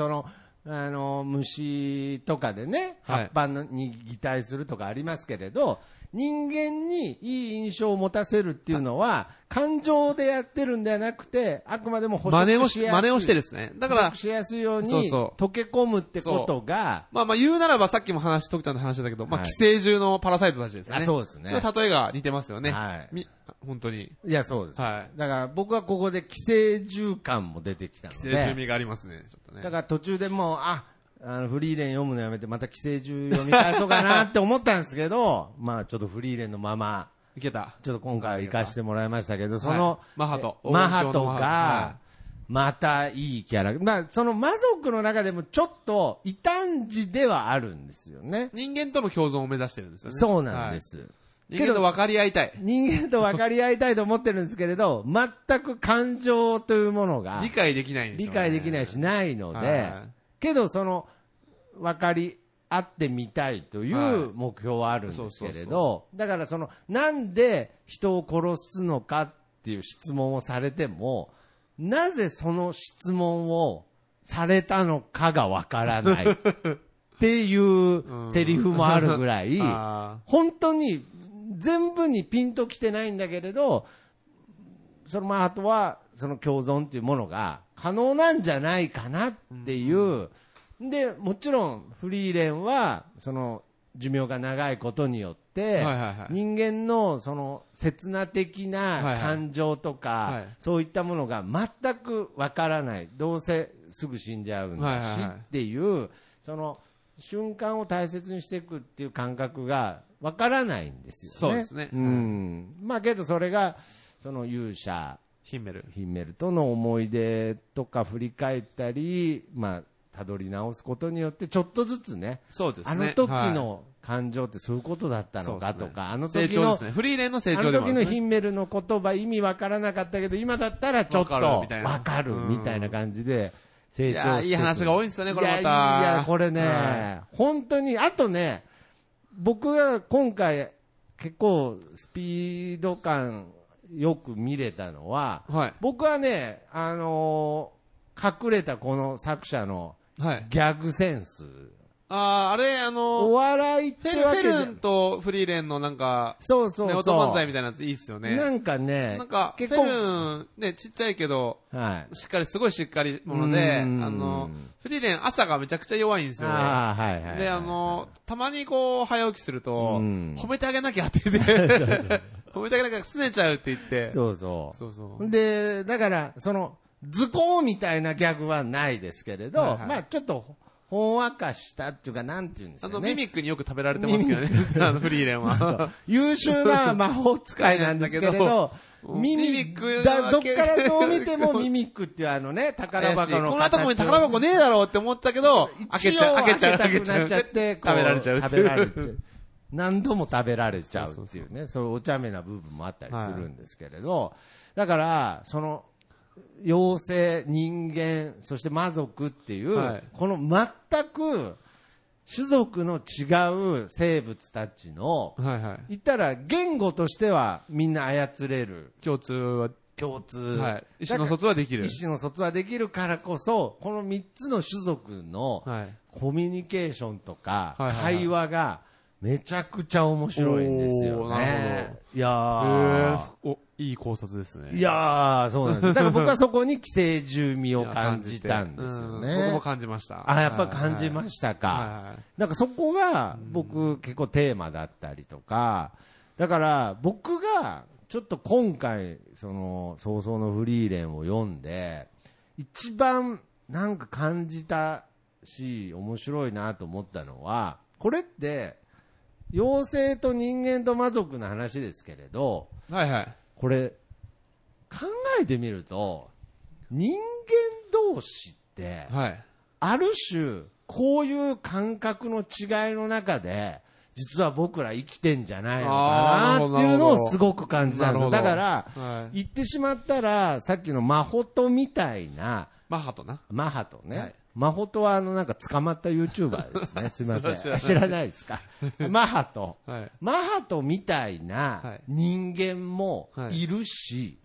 虫とかでね、葉っぱに擬態するとかありますけれど、人間にいい印象を持たせるっていうのは、感情でやってるんではなくて、あくまでも捕食しやすい。 真似をしてですね。だから、 しやすいように、溶け込むってことが、 まあ言うならばさっきも徳ちゃんの話だけど、まあ寄生獣のパラサイトたちですよね。 そうですね。 例えが似てますよね。 はい。 本当に。 いや、そうです。はい。だから僕はここで寄生獣感も出てきたので。 寄生獣味がありますね、ちょっとね。 だから途中でもう、フリーレン読むのやめてまた寄生獣読み返そうかなって思ったんですけど、まあちょっとフリーレンのまま、 いけた。 ちょっと今回行かしてもらいましたけど、 マハトが、またいいキャラ。まあその魔族の中でもちょっと異端児ではあるんですよね。 人間との共存を目指してるんですよね。 そうなんです。 人間と分かり合いたい。 人間と分かり合いたいと思ってるんですけれど、全く感情というものが、 理解できないんですよね。 理解できないしないので、けど分かり合ってみたいという目標はあるんですけれど、だからなんで人を殺すのかっていう質問をされても、なぜその質問をされたのかが分からないっていうセリフもあるぐらい、本当に全部にピンときてないんだけれど、あとは共存っていうものが可能なんじゃないかなっていう、で、もちろんフリーレンは寿命が長いことによって、人間の刹那的な感情とか、そういったものが全くわからない。どうせすぐ死んじゃうんだしっていう、瞬間を大切にしていくっていう感覚がわからないんですよね。 そうですね。 まあけどそれが、勇者、 ヒンメルとの思い出とか振り返ったり、まあ、たどり直すことによってちょっとずつね、 そうですね、 あの時の感情ってそういうことだったのかとか、あの時の、 フリーレンの成長でもあるんですね。 あの時のヒンメルの言葉意味わからなかったけど、今だったらちょっとわかるみたいな感じで成長していく。 いい話が多いんですよね、これまた。 いや、これね、本当に、あとね、僕が今回結構スピード感よく見れたのは、僕はね、隠れたこの作者のギャグセンス。 あれ、 お笑いってわけフェルンとフリーレンのなんか、 そうそうそう。 音漫才みたいなやついいっすよね。 なんかね、 フェルン、ね、ちっちゃいけど、すごいしっかり者で、フリーレン朝がめちゃくちゃ弱いんですよ。で、たまに早起きすると、褒めてあげなきゃって言って、褒めてあげなきゃ拗ねちゃうって言って。 そうそう。で、だから、図工みたいなギャグはないですけれど、まあちょっと、ほんわかしたっていうか、なんていうんですかね。 ミミックによく食べられてますけどね、フリーレンは。 優秀な魔法使いなんですけれど、ミミック、どっからどう見てもミミックっていう宝箱の形。 こんなとこに宝箱ねえだろうって思ったけど、開けたくなっちゃって、 食べられちゃう。何度も食べられちゃうっていうね、そういうお茶目な部分もあったりするんですけれど、だから、妖精、人間、そして魔族っていう、この全く種族の違う生物たちの、言ったら言語としてはみんな操れる。 共通。 意思の疎通はできる。 意思の疎通はできるからこそ、この3つの種族のコミュニケーションとか、会話がめちゃくちゃ面白いんですよね。いやいい考察ですね。 いやー、そうなんです。だから僕はそこに寄生獣味を感じたんですよね。 僕も感じました。 やっぱり感じましたか。なんかそこが僕結構テーマだったりとか、だから僕がちょっと今回、早々のフリーレンを読んで、一番なんか感じたし、面白いなと思ったのは、これって、妖精と人間と魔族の話ですけれど、これ、考えてみると、人間同士って、 ある種、こういう感覚の違いの中で、実は僕ら生きてんじゃないのかなっていうのをすごく感じたんですよ。だから、言ってしまったら、さっきのマホトみたいな、 マハトな。 マハトね。マホトはなんか捕まった YouTuber ですね。すみません。知らないですか。マハト。マハトみたいな人間もいるし、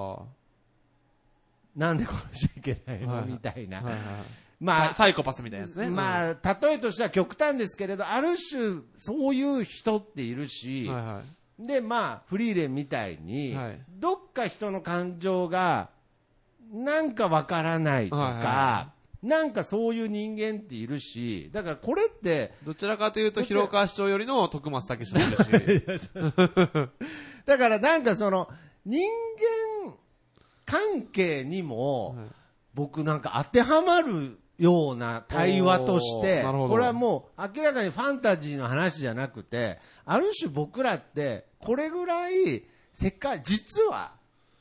なんで殺しちゃいけないのみたいな。 まあ、サイコパスみたいなやつね。 まあ、例えとしては極端ですけれど、ある種、そういう人っているし、で、まあ、フリーレンみたいに、どっか人の感情が、なんかわからないとか、なんかそういう人間っているし、だからこれって、 どちらかというと、広川市長よりの徳松武史もいるし。 だからなんかその、人間関係にも、僕なんか当てはまるような対話として、これはもう明らかにファンタジーの話じゃなくて、ある種僕らってこれぐらい世界、実は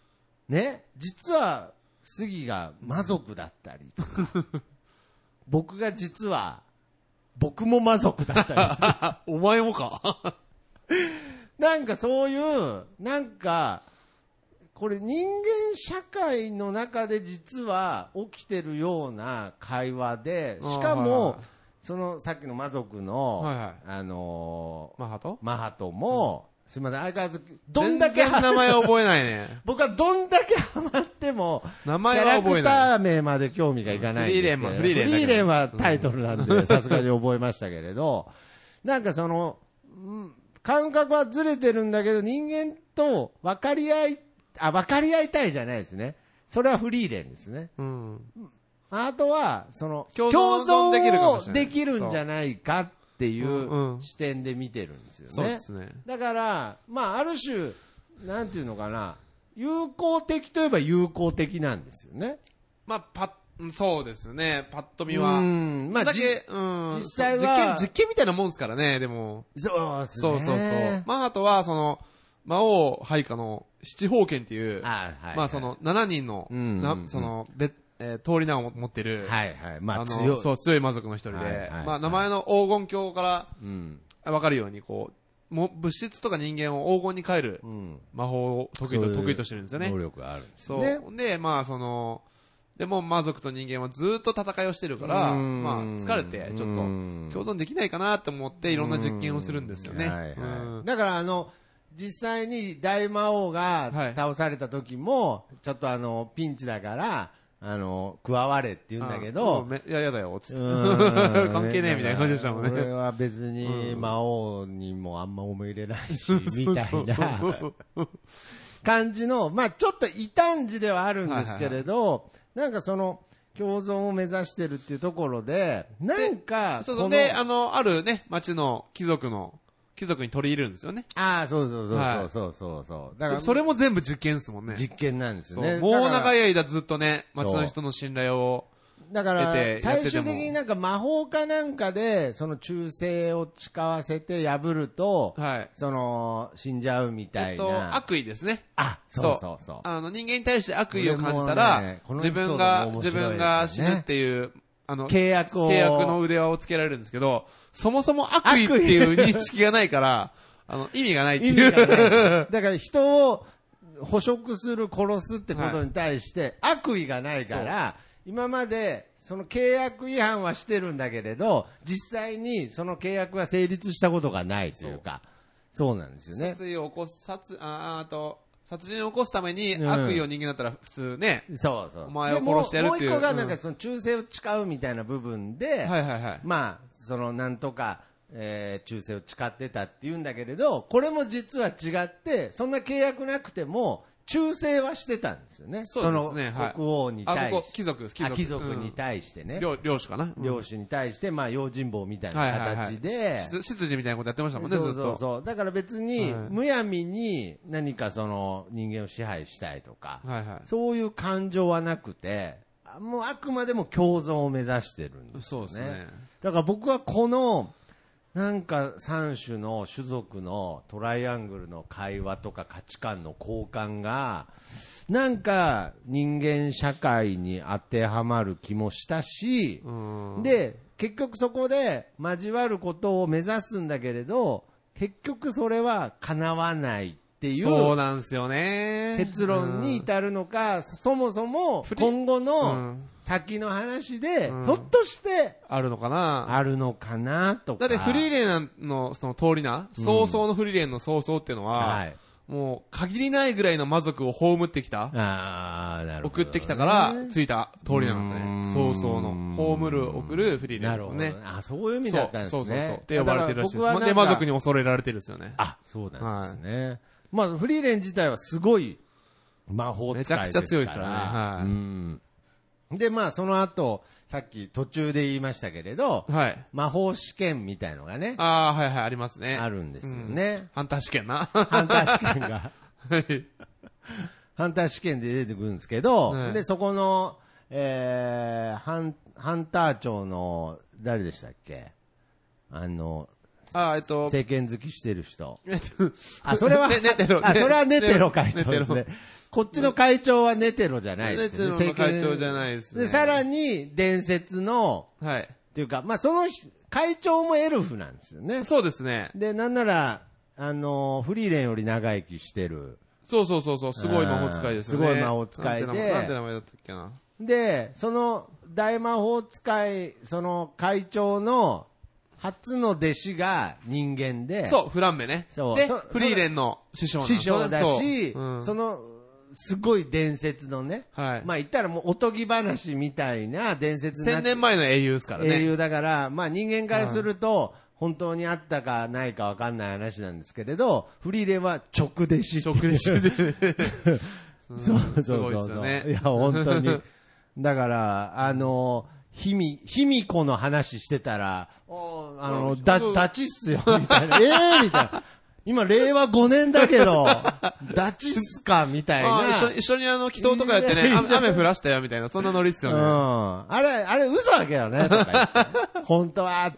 杉が魔族だったりとか、僕が実は僕も魔族だったりお前もかなんかそういうなんかこれ人間社会の中で実は起きてるような会話で、しかもそのさっきの魔族のマハトも、すみません、相変わらずどんだけ全然名前覚えないね。 僕はどんだけハマっても名前は覚えない。キャラクター名まで興味がいかないんですけど、フリーレンはタイトルなんでさすがに覚えましたけれど、なんかその感覚はずれてるんだけど、人間と分かり合いたいじゃないですね。それはフリーレンですね。あとは、その、共存できるんじゃないかっていう視点で見てるんですよね。 そうですね。 だから、まあ、ある種、なんていうのかな、友好的といえば友好的なんですよね。 まあ、そうですね。パッと見は。 まあ、実際は。実験みたいなもんですからね、でも。 そうですね。 そう。まあ、あとは、その、魔王配下の七宝剣っていう、まあその7人の、その、通り名を持ってる、 まあ強い魔族の一人で、まあ名前の黄金鏡からわかるように、こう、物質とか人間を黄金に変える魔法を得意としてるんですよね。 能力があるんですね。そう。で、まあその、でも魔族と人間はずっと戦いをしてるから、まあ疲れて、ちょっと共存できないかなって思っていろんな実験をするんですよね。 だから実際に大魔王が倒された時も、ちょっとピンチだから、加われって言うんだけど、 いや、やだよ、つって。関係ねえみたいな感じでしたもんね。 俺は別に魔王にもあんま思い入れないし、みたいな感じの、まあちょっと異端児ではあるんですけれど、なんかその、共存を目指してるっていうところで、なんか、 そうで、あるね、町の貴族に取り入れるんですよね。 そう。 だからそれも全部実験ですもんね。 実験なんですよね。 もう長い間ずっとね、町の人の信頼をだから、最終的になんか魔法かなんかで、その忠誠を誓わせて破ると、その、死んじゃうみたいな。 悪意ですね。 そう。 人間に対して悪意を感じたら、自分が死ぬっていう、契約の腕輪をつけられるんですけど、そもそも悪意っていう認識がないから、意味がないっていう。 だから人を捕食する、殺すってことに対して悪意がないから、今までその契約違反はしてるんだけれど、実際にその契約が成立したことがないというか、そうなんですよね。 殺人を起こすために悪意を人間だったら普通ね、 お前を殺してやるっていう。 もう一個がなんかその忠誠を誓うみたいな部分で、まあ、そのなんとか、忠誠を誓ってたっていうんだけれど、これも実は違って、そんな契約なくても、忠誠はしてたんですよね。 そうですね。 国王に対して。 貴族に対してね。 領主かな。 領主に対して、まあ、用心棒みたいな形で。 執事みたいなことやってましたもんね、ずっと。 そう。だから別に、むやみに何かその人間を支配したいとか、そういう感情はなくて、もうあくまでも共存を目指してるんですよね。そうですね。だから僕はこの、 なんか3種の種族のトライアングルの会話とか価値観の交換が、なんか人間社会に当てはまる気もしたし、で、結局そこで交わることを目指すんだけれど、結局それは叶わないっていう。 そうなんですよね。 結論に至るのか、そもそも今後の先の話で、ひょっとしてあるのかなとか。 だってフリーレンのその通りな、早々のフリーレンの早々っていうのは、はい、もう限りないぐらいの魔族を葬ってきた、 なるほどね、 送ってきたからついた通りなんですね。早々の葬る送るフリーレンですよね。 そういう意味だったんですね。そうって呼ばれてるらしいです。で魔族に恐れられてるんですよね。 そうなんですね。まあフリーレン自体はすごい魔法使いですから。 めちゃくちゃ強いですからね。 でまあその後さっき途中で言いましたけれど、魔法試験みたいのがね、 ありますね。 あるんですよね。 ハンター試験な。 ハンター試験が。ハンター試験で出てくるんですけど、で、そこの、ハンター長の、誰でしたっけ？政権好きしてる人。それは、それはネテロ会長ですね。こっちの会長はネテロじゃないですね。 ネテロの会長じゃないですね。 で、さらに、伝説の、っていうか、まあ、その会長もエルフなんですよね。 そうですね。 で、なんなら、フリーレンより長生きしてる。 そう、すごい魔法使いですね。 すごい魔法使いで。 なんて名前だったっけな。 で、その大魔法使い、その会長の初の弟子が人間で。 そう、フランメね。で、フリーレンの師匠だし、その、すごい伝説のね。まあ言ったらもうおとぎ話みたいな伝説になって。 1000年前の英雄ですからね。 英雄だから、まあ人間からすると、本当にあったかないかわかんない話なんですけれど、フリーレンは直弟子。 直弟子で。 そう。いや、本当に。だから、卑弥呼の話してたら、ダチっすよ、みたいな。みたいな。今、令和5年だけど、ダチっすかみたいな。 一緒に祈祷とかやってね、雨降らしたよ、みたいな、そんなノリっすよね。 あれ、嘘だけどね、とか言って。本当は、つって。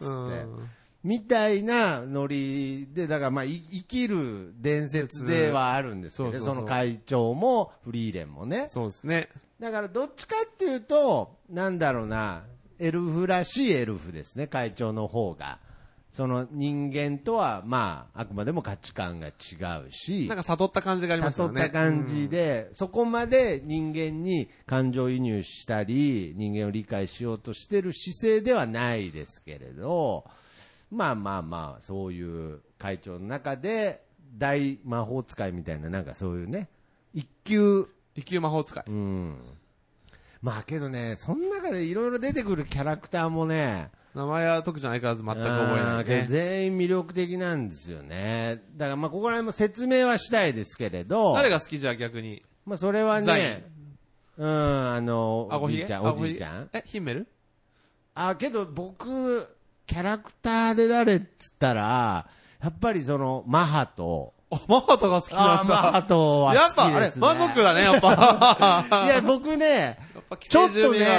みたいなノリで、だからまあ、生きる伝説ではあるんですけど、その会長もフリーレンもね。 そうですね。 だからどっちかっていうと、なんだろうな、エルフらしいエルフですね、会長の方が。その人間とは、まあ、あくまでも価値観が違うし。 なんか悟った感じがありますよね。 悟った感じで、そこまで人間に感情移入したり、人間を理解しようとしてる姿勢ではないですけれど、まあ、そういう会長の中で、大魔法使いみたいな、なんかそういうね、一級魔法使い。 まあけどね、その中でいろいろ出てくるキャラクターもね、 名前は特徴相変わらず全く覚えないね。 全員魅力的なんですよね。だからまあここら辺も説明はしたいですけれど。 誰が好きじゃ逆に。 まあそれはね、おじいちゃん。 ヒンメル？ けど僕、キャラクターで誰っつったら、やっぱりその、マハト。 マハトが好きなんだ。 マハトは好きですね。 やっぱ、魔族だね、やっぱ。 いや、僕ね、ちょっとね、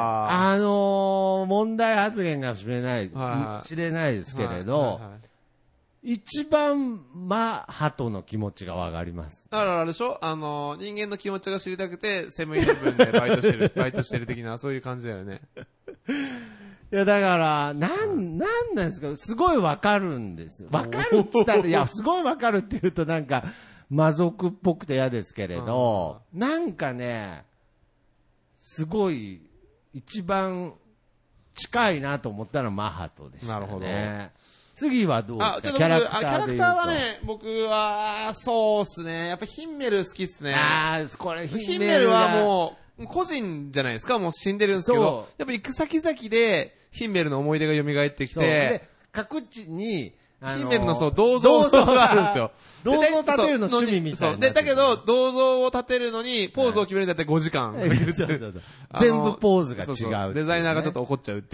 問題発言かもしれないですけれど、一番マハトの気持ちがわかります。 だからあれでしょ人間の気持ちが知りたくて、セブンイレブンでバイトしてる的な、そういう感じだよね。 いや、だから、なんですか、すごいわかるんですよ。わかるって言ったら、いや、すごいわかるって言うとなんか、魔族っぽくて嫌ですけれど、なんかね、すごい、一番近いなと思ったのはマハトでしたね。なるほど。次はどうですか？キャラクターはね、僕は、そうっすね。やっぱヒンメル好きっすね。 これヒンメルはもう、個人じゃないですか、もう死んでるんですけど、やっぱ行く先々で、ヒンメルの思い出が蘇ってきて、で、 各地に、 ヒンメルの銅像があるんですよ。 銅像を立てるの趣味みたいな。 で、だけど、銅像を立てるのに、ポーズを決めるんだって5時間かける。全部ポーズが違う。 デザイナーがちょっと怒っちゃうっていう。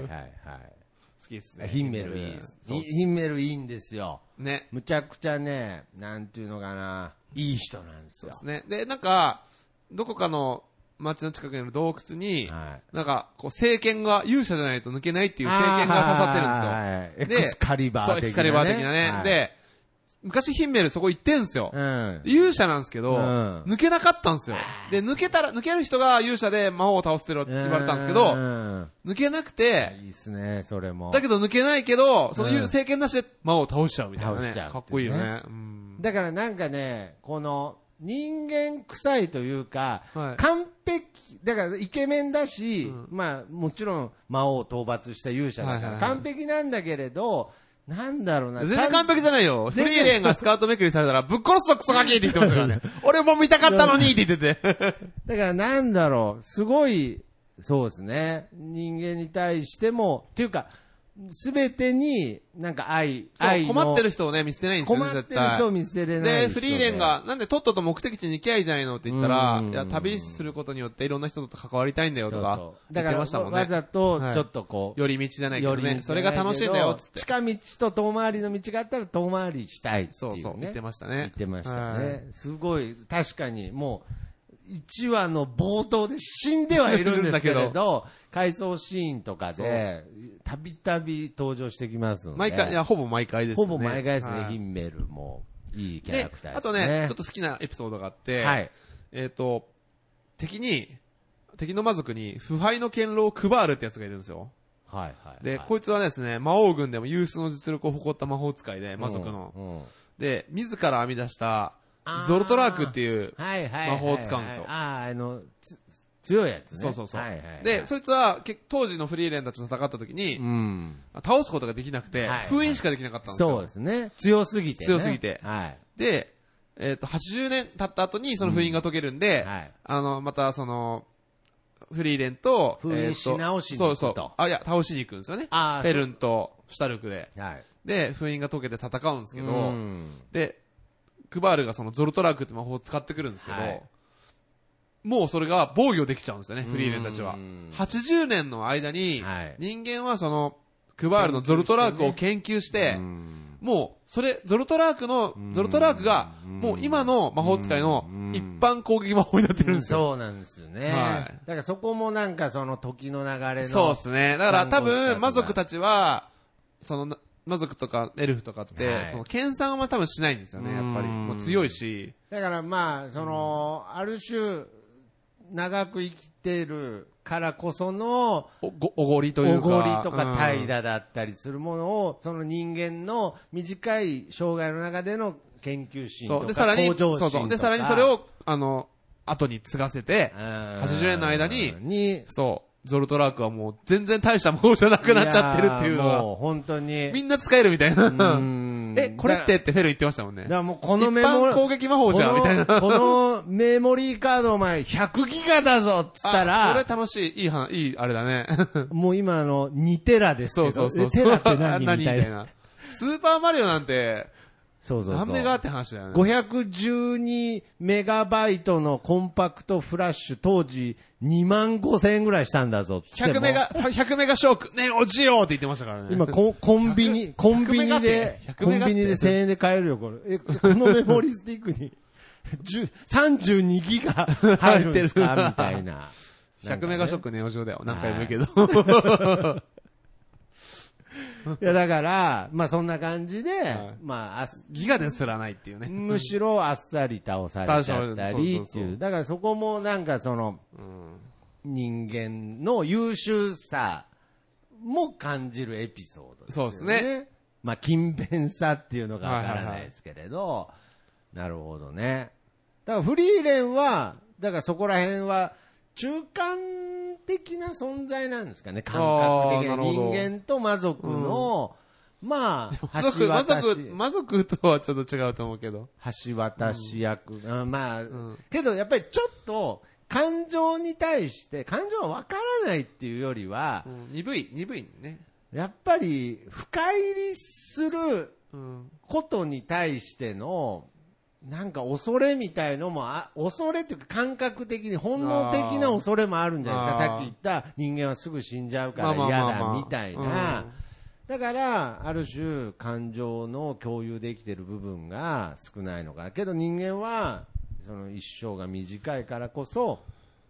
好きですね。 ヒンメルいいです。ヒンメルいいんですよ。 ね。 むちゃくちゃね、なんていうのかな、いい人なんですよ。 そうですね。で、なんか、どこかの町の近くにある洞窟に、なんか、こう、聖剣が、勇者じゃないと抜けないっていう聖剣が刺さってるんですよ。 エクスカリバー的なね。 そう、エクスカリバー的なね。で、昔ヒンメルそこ行ってんすよ。勇者なんですけど、抜けなかったんですよ。で、抜ける人が勇者で魔王を倒してるって言われたんですけど、抜けなくて、 いいっすね、それも。 だけど抜けないけど、その聖剣なしで魔王を倒しちゃうみたいなね。かっこいいよね。 だからなんかね、この、人間臭いというか、完璧、だからイケメンだし、まあもちろん魔王を討伐した勇者だから完璧なんだけれど、なんだろうな。 全然完璧じゃないよ。フリーレンがスカートめくりされたら、ぶっ殺すぞクソガキって言ってましたからね。俺も見たかったのにって言ってて。 だからなんだろう、すごい、そうですね。人間に対しても、っていうか、すべてに、なんか愛の。 困ってる人をね、見捨てないんですよね、 絶対。困ってる人を見捨てれない。 で、フリーレンが、なんでとっとと目的地に行きゃいいじゃないのって言ったら、いや、旅することによっていろんな人と関わりたいんだよとか、言ってましたもんね。 わざと、ちょっとこう、寄り道じゃないけどね、それが楽しいんだよ、つって。 近道と遠回りの道があったら遠回りしたいっていうね。 そう、言ってましたね。 言ってましたね。すごい、確かに、もう、1話の冒頭で死んではいるんですけれど、回想シーンとかで、たびたび登場してきますので。 毎回、いや、ほぼ毎回ですね。 ほぼ毎回ですね、ヒンメルも。いいキャラクターですね。 あとね、ちょっと好きなエピソードがあって、敵の魔族に腐敗の剣狼クバールってやつがいるんですよ。で、こいつはですね、魔王軍でも有数の実力を誇った魔法使いで、魔族の。で、自ら編み出した、ゾルトラークっていう魔法を使うんですよ。 強いやつね。 そう。で、そいつは、当時のフリーレンたちと戦った時に、倒すことができなくて、封印しかできなかったんですよ。 そうですね。強すぎて。 で、80年経った後にその封印が解けるんで、またその、フリーレンと、 封印し直しに行くと。 倒しに行くんですよね。ペルンとシュタルクで。で、封印が解けて戦うんですけど、で、クバールがそのゾルトラークって魔法を使ってくるんですけど、もうそれが防御できちゃうんですよね、フリーレンたちは。80年の間に、人間はその、クバールのゾルトラークを研究して、もう、ゾルトラークが、もう今の魔法使いの一般攻撃魔法になってるんですよ。 そうなんですよね。だからそこもなんかその時の流れの。 そうですね。だから多分、魔族たちは、その、魔族とかエルフとかって、その、研鑽は多分しないんですよね、やっぱり。もう強いし。 だからまあ、その、ある種、長く生きてるからこそのおごりというかおごりとか怠惰だったりするものを、その人間の短い生涯の中での研究心とか向上心とかでさらにそれを後に継がせて80年の間にゾルトラークはもう全然大したものじゃなくなっちゃってるっていうのはもう本当にみんな使えるみたいなこれってフェル言ってましたもんね。 だからもうこのメモリ一般攻撃魔法じゃんみたいなこのメモリーカードお前100ギガだぞっつったらそれ楽しいいいあれだねもう今2テラですけどそうテラって何みたいなスーパーマリオなんて何メガって話だよね。 512メガバイトのコンパクトフラッシュ当時25,000円ぐらいしたんだぞって 100メガショックねおじよって言ってましたからね。 今コンビニで1000円で買えるよこれ。このメモリスティックに32ギガ入るんですかみたいな。 100メガショックねおじよだよ。何回も言うけど。 いやだからまあそんな感じで、まあギガですらないっていうね。 むしろあっさり倒されちゃったりっていう。だからそこもなんかその、人間の優秀さも感じるエピソードですよね。 そうですね。 まあ勤勉さっていうのがわからないですけれど、なるほどね。だからフリーレンはだからそこら辺は中間的な存在なんですかね、感覚的な人間と魔族の、まあ橋渡し魔族とはちょっと違うと思うけど橋渡し役、まあ、けどやっぱりちょっと感情に対して感情は分からないっていうよりは、 鈍いね。 やっぱり深入りすることに対してのなんか恐れみたいのも恐れっていうか感覚的に本能的な恐れもあるんじゃないですか。さっき言った人間はすぐ死んじゃうから嫌だみたいな。だからある種感情の共有できてる部分が少ないのか。けど人間はその一生が短いからこそ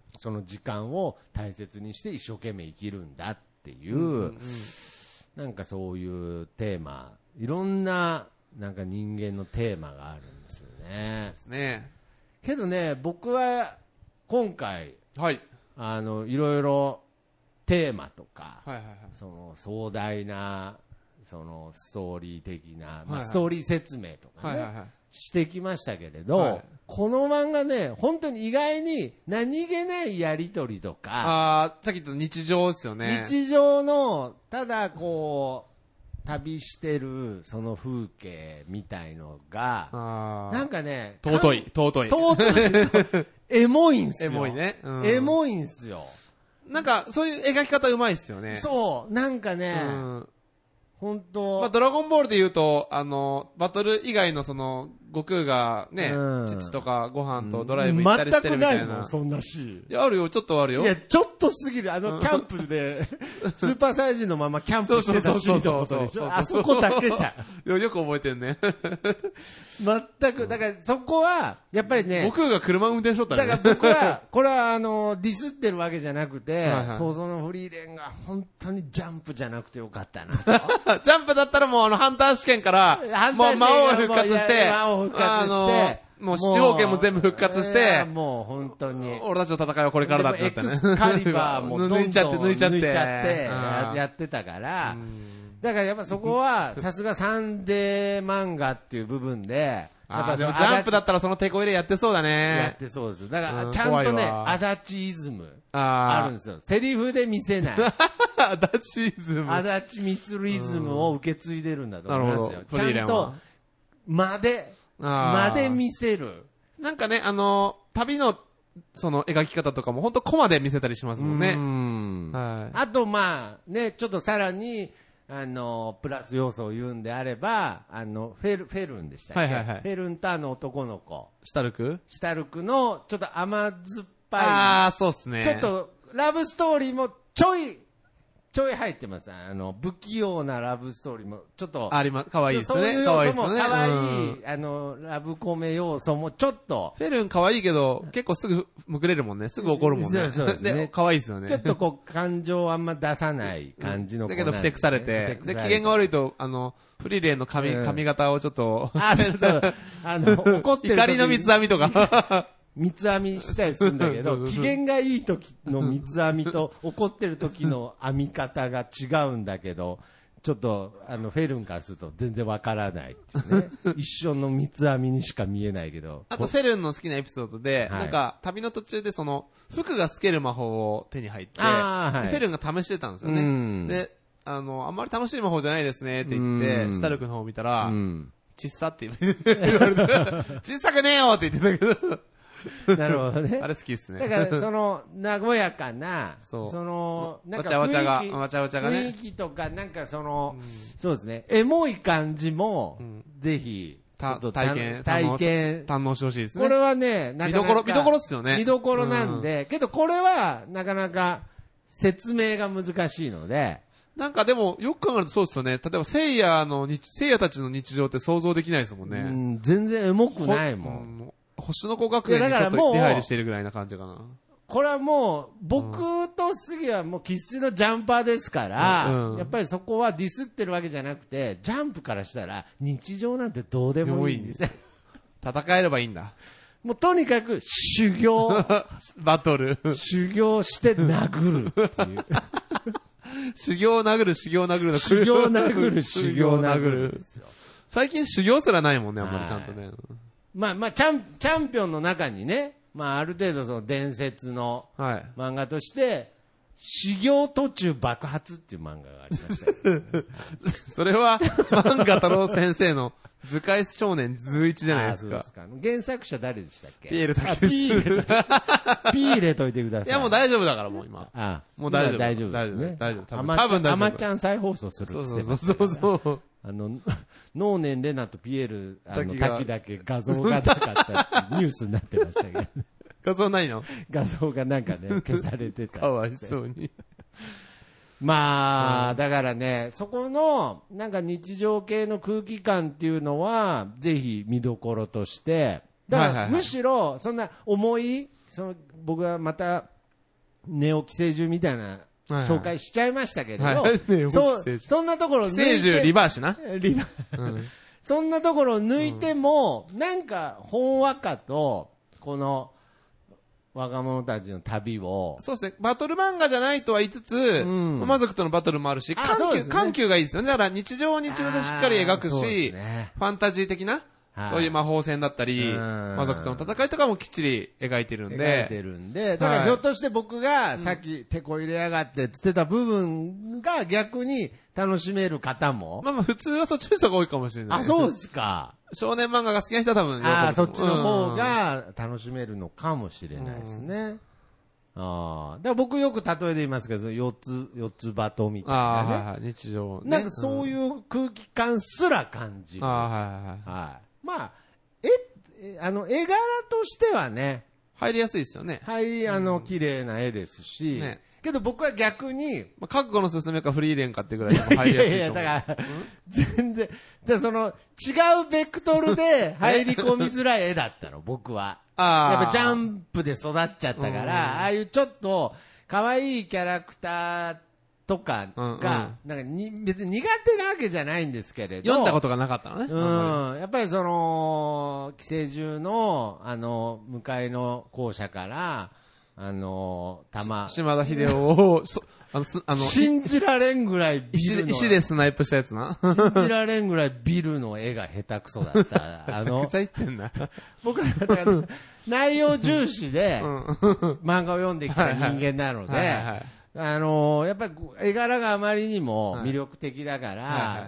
その時間を大切にして一生懸命生きるんだっていう、なんかそういうテーマ、いろんななんか人間のテーマがあるんですよね。 ですね。 けどね、僕は今回、 はい。 いろいろテーマとか、 はいはいはい。 その壮大な、そのストーリー的な、 はいはいストーリー説明とかね、 はいはいはい。 してきましたけれど、 はいこの漫画ね、本当に意外に何気ないやりとりとか、 さっき言った日常ですよね。 日常の、ただこう、旅してるその風景みたいのが、なんかね、 尊い。 エモいんすよ。 エモいね。 エモいんすよ。 なんか、そういう描き方うまいっすよね。 そう、なんかね、本当。 まあ、ドラゴンボールで言うと、バトル以外のその、悟空がね、父とかご飯とドライブ行ったりしてるみたいな。 全くないもん、そんなシーン。 いや、あるよ、ちょっとあるよ。 いや、ちょっとすぎる。キャンプで、スーパーサイジのままキャンプしてたシーンのことでしょ。あそこだけじゃん。 よく覚えてんね。 全く、だからそこは、やっぱりね、 悟空が車運転しとったね。 だから僕は、これはディスってるわけじゃなくて、想像のフリーレンが本当にジャンプじゃなくてよかったな。 ジャンプだったらもうハンター試験から、もう魔王復活して、もう七宝剣も全部復活して、 もう本当に。 俺たちの戦いはこれからだってなったね。 エクスカリバーもどんどん抜いちゃってやってたから、だからやっぱそこは、さすがサンデー漫画っていう部分で、やっぱでもジャンプだったらそのテコ入れやってそうだね。 やってそうです。だからちゃんとね、足立イズムあるんですよ。セリフで見せない。 足立イズム。 足立満イズムを受け継いでるんだと思いますよ。ちゃんと、間で見せる。 なんかね、旅の、その描き方とかも本当コマで見せたりしますもんね。 あとまあ、ね、ちょっとさらに、プラス要素を言うんであれば、フェルンでしたっけ、フェルンと男の子。 シュタルクの、ちょっと甘酸っぱい。そうっすね。 ちょっと、ラブストーリーもちょい入ってます。不器用なラブストーリーも、ちょっと。 かわいいですね。 そういう要素もかわいい、ラブコメ要素もちょっと。 フェルンかわいいけど、結構すぐむくれるもんね。すぐ怒るもんね。 そうですね。 かわいいですよね。 ちょっとこう、感情あんま出さない感じの子だけど、ふてくされて。で、機嫌が悪いと、フリレンの髪型をちょっと。 そう。怒ってる。 怒りの三つ編みとか。 三つ編みしたりするんだけど、機嫌がいい時の三つ編みと怒ってる時の編み方が違うんだけど、ちょっと、フェルンからすると全然わからないっていうね。一緒の三つ編みにしか見えないけど。 あと、フェルンの好きなエピソードで、なんか、旅の途中で服が透ける魔法を手に入って、フェルンが試してたんですよね。で、あんまり楽しい魔法じゃないですねって言って、シュタルクの方を見たら、小さって言われた。小さくねえよって言ってたけど。 なるほどね。 あれ好きっすね。 だから、和やかな、なんか雰囲気とか、なんかそうですね、エモい感じも、ぜひ、ちょっと体験堪能してほしいですね。 これはね、 見どころっすよね。 見どころなんで、けどこれは、なかなか、説明が難しいので、 なんかでも、よく考えるとそうですよね。例えば、聖夜たちの日常って想像できないですもんね。 全然エモくないもん。 星の子学園にちょっと出入りしてるぐらいな感じかな。 これはもう、僕と杉はもう生粋のジャンパーですから、やっぱりそこはディスってるわけじゃなくて、ジャンプからしたら日常なんてどうでもいいんですよ。 戦えればいいんだ。 もうとにかく修行。 バトル。 修行して殴るっていう。 修行殴る。 修行殴る。 最近修行すらないもんね、あんまりちゃんとね。 まあ、チャンピオンの中にね、まあ、ある程度その伝説の漫画として、修行途中爆発っていう漫画がありました、 それは、漫画太郎先生の図解少年図一じゃないですか。 原作者誰でしたっけ？ ピエール滝です。 ピー入れといてください。 いや、もう大丈夫だから、もう今。もう大丈夫。 大丈夫ですね。 大丈夫。多分大丈夫。アマちゃん再放送するって言ってましたからそう。 能年レナとピエール、滝だけ画像がなかったニュースになってましたけど。 画像ないの？ 画像がなんかね、消されてた。 かわいそうに。 まあ、だからね、そこの、なんか日常系の空気感っていうのは、ぜひ見どころとして、だからむしろ、そんな僕はまた、 ネオ寄生獣みたいな紹介しちゃいましたけれど、 はいはい、 そんなところ寄生獣リバーシな。 そんなところを抜いても、なんか、ほんわかと、この、若者たちの旅を。 そうですね。バトル漫画じゃないとは言いつつ、魔族とのバトルもあるし、緩急がいいですよね。だから日常を日常でしっかり描くし、ファンタジー的な、そういう魔法戦だったり、魔族との戦いとかもきっちり描いてるんで。 だからひょっとして僕がさっき手こ入れやがってつってた部分が逆に楽しめる方も。 まあ普通はそっちの人が多いかもしれない。 あ、そうですか。 少年漫画が好きな人は多分そっちの方が楽しめるのかもしれないですね。だから僕よく例えで言いますけど、四つ葉とみたいなね。 日常ね。 なんかそういう空気感すら感じる。まあ、絵柄としてはね。 入りやすいですよね。 綺麗な絵ですし。けど僕は逆に。 覚悟のすすめかフリーレンかってぐらいでも入りやすいと思う。いやだから、全然。その、違うベクトルで入り込みづらい絵だったの、僕は。やっぱジャンプで育っちゃったから、ああいうちょっと、可愛いキャラクターとかが、なんか別に苦手なわけじゃないんですけれど。 読んだことがなかったのね。 やっぱりその、寄生獣の、向かいの校舎から、島田秀夫を、 信じられんぐらいビルの。 石でスナイプしたやつな。 信じられんぐらいビルの絵が下手くそだった。 めちゃくちゃ言ってんな。 僕らだから内容重視で漫画を読んできた人間なので、やっぱり絵柄があまりにも魅力的だから、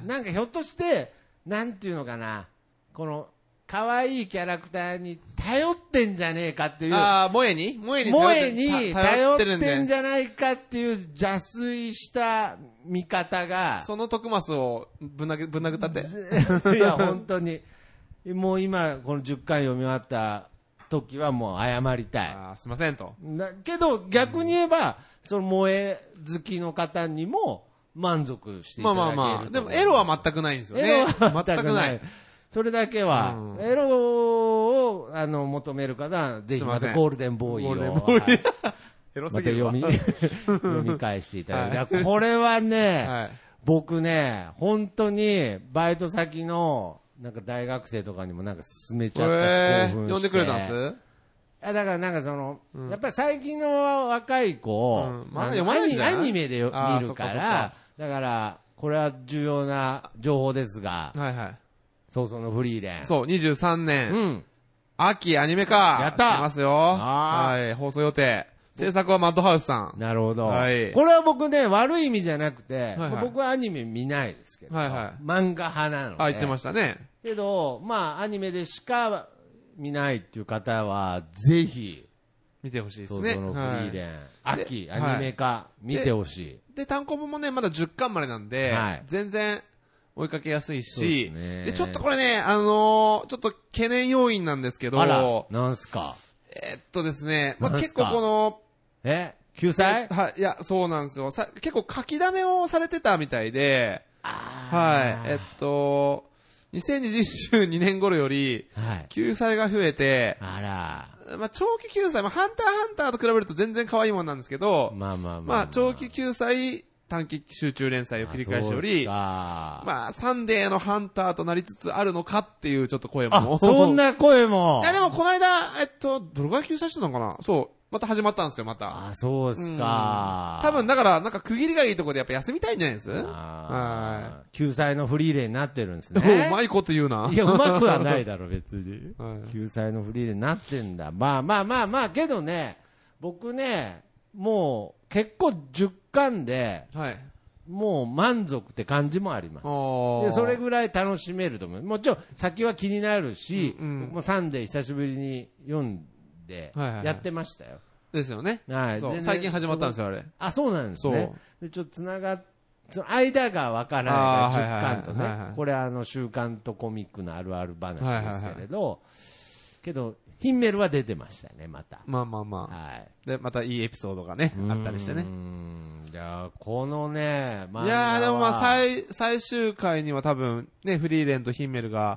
なんかひょっとして、なんていうのかな、この、可愛いキャラクターに頼ってんじゃねえかっていう。 萌えに頼ってんじゃないかっていう邪推した見方が。 その徳マスをぶん殴ったって。 いや、本当に。もう今、この10回読み終わった時はもう謝りたい。 すいませんと。 けど、逆に言えば、その萌え好きの方にも満足していただける。 でもエロは全くないんですよね。 エロは全くない。それだけは、エロを求める方は、ぜひまたゴールデンボーイを。 エロすぎるわ。 また読み返していただいて。これはね、僕ね、本当に、バイト先の、なんか大学生とかにもなんか勧めちゃったし、興奮して。 読んでくれたんですだからなんかその、やっぱり最近の若い子、アニメで見るから、だから、これは重要な情報ですが、そうそうのフリーレン。 そう、23年。秋アニメ化。 やったしますよ。はい、放送予定。制作はマッドハウスさん。 なるほど。これは僕ね、悪い意味じゃなくて、僕はアニメ見ないですけど、漫画派なので。 言ってましたね。 けど、アニメでしか見ないっていう方は、ぜひ、 見てほしいですね。 そのフリーレン。秋アニメ化、見てほしい。 で、単行本もね、まだ10巻までなんで、全然、追いかけやすいし、で、ちょっとこれね、ちょっと懸念要因なんですけど、 なんすかですね、結構この、 救済いや、そうなんですよ。結構書き溜めをされてたみたいで、2022年頃より、救済が増えて、長期救済、ハンターハンターと比べると全然可愛いもんなんですけど、長期救済、短期集中連載を繰り返しており、サンデーのハンターとなりつつあるのかっていうちょっと声も。 そんな声も。 いやでもこの間、どれぐらい救済してたのかなそう。また始まったんですよ、また。 そうですか。 多分だから、なんか区切りがいいところでやっぱ休みたいんじゃないです救済のフリーレンになってるんですね。 うまいこと言うな。 いや、うまくはないだろ、別に。救済のフリーレンになってんだ。けどね、僕ね、もう結構10巻で、もう満足って感じもあります。でそれぐらい楽しめると思う。もちろん先は気になるし、僕もサンデー久しぶりに読んでやってましたよ。 ですよね。最近始まったんですよ、あれ。 そうなんですね。でちょっとつながっその間がわからないから10巻とね、これ週刊とコミックのあるある話ですけれど、けどヒンメルは出てましたね、また。で、またいいエピソードがね、あったりしてね。 いやこのね、 いやでも最終回には多分、ね、フリーレンとヒンメルが、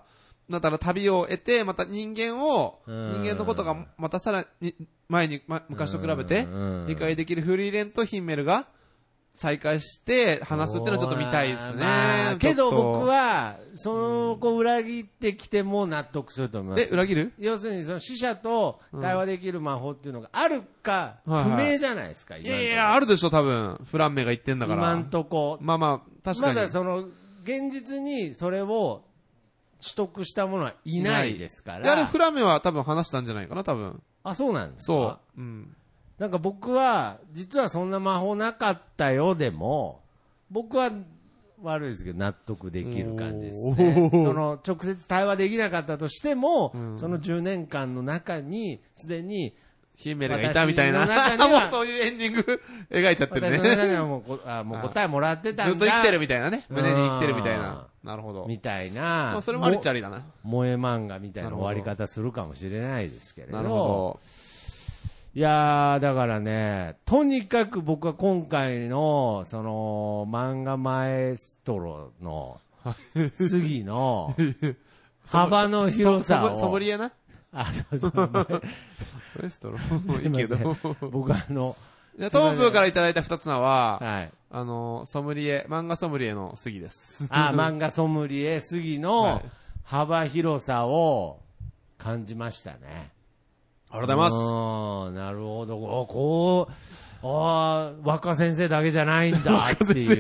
だから旅を得て、また人間のことがまたさらに、昔と比べて理解できるフリーレンとヒンメルが再会して話すっていうのはちょっと見たいですね。 けど僕は、その子裏切ってきても納得すると思います。 裏切る？ 要するにその死者と対話できる魔法っていうのがあるか不明じゃないですか、 いやいや、あるでしょ、多分。フランメが言ってんだから。 今んとこ。 まあまあ、確かに。 まだその、現実にそれを取得した者はいないですから。 いや、フランメは多分話したんじゃないかな、多分。 あ、そうなんですか？ そう。うん。 なんか僕は、実はそんな魔法なかったよでも、僕は悪いですけど納得できる感じですね。その直接対話できなかったとしても、その10年間の中にすでにヒメルがいたみたいな。もうそういうエンディング描いちゃってるね。 私の中にはもう答えもらってたんだ。 ずっと生きてるみたいなね。胸に生きてるみたいな。なるほど。 みたいな。 まあそれもありっちゃありだな。 萌え漫画みたいな終わり方するかもしれないですけれど。 なるほど。 いやー、だからね、とにかく僕は今回の、その、漫画マエストロの、杉の、幅の広さを。 ソムリエな？ あ、そうマエストロいいけど。 僕トープからいただいた二つ名は、 はい。 ソムリエ、漫画ソムリエの杉です。 漫画ソムリエ杉の幅広さを感じましたね。 ありがとうございます。なるほど。若先生だけじゃないんだっていう。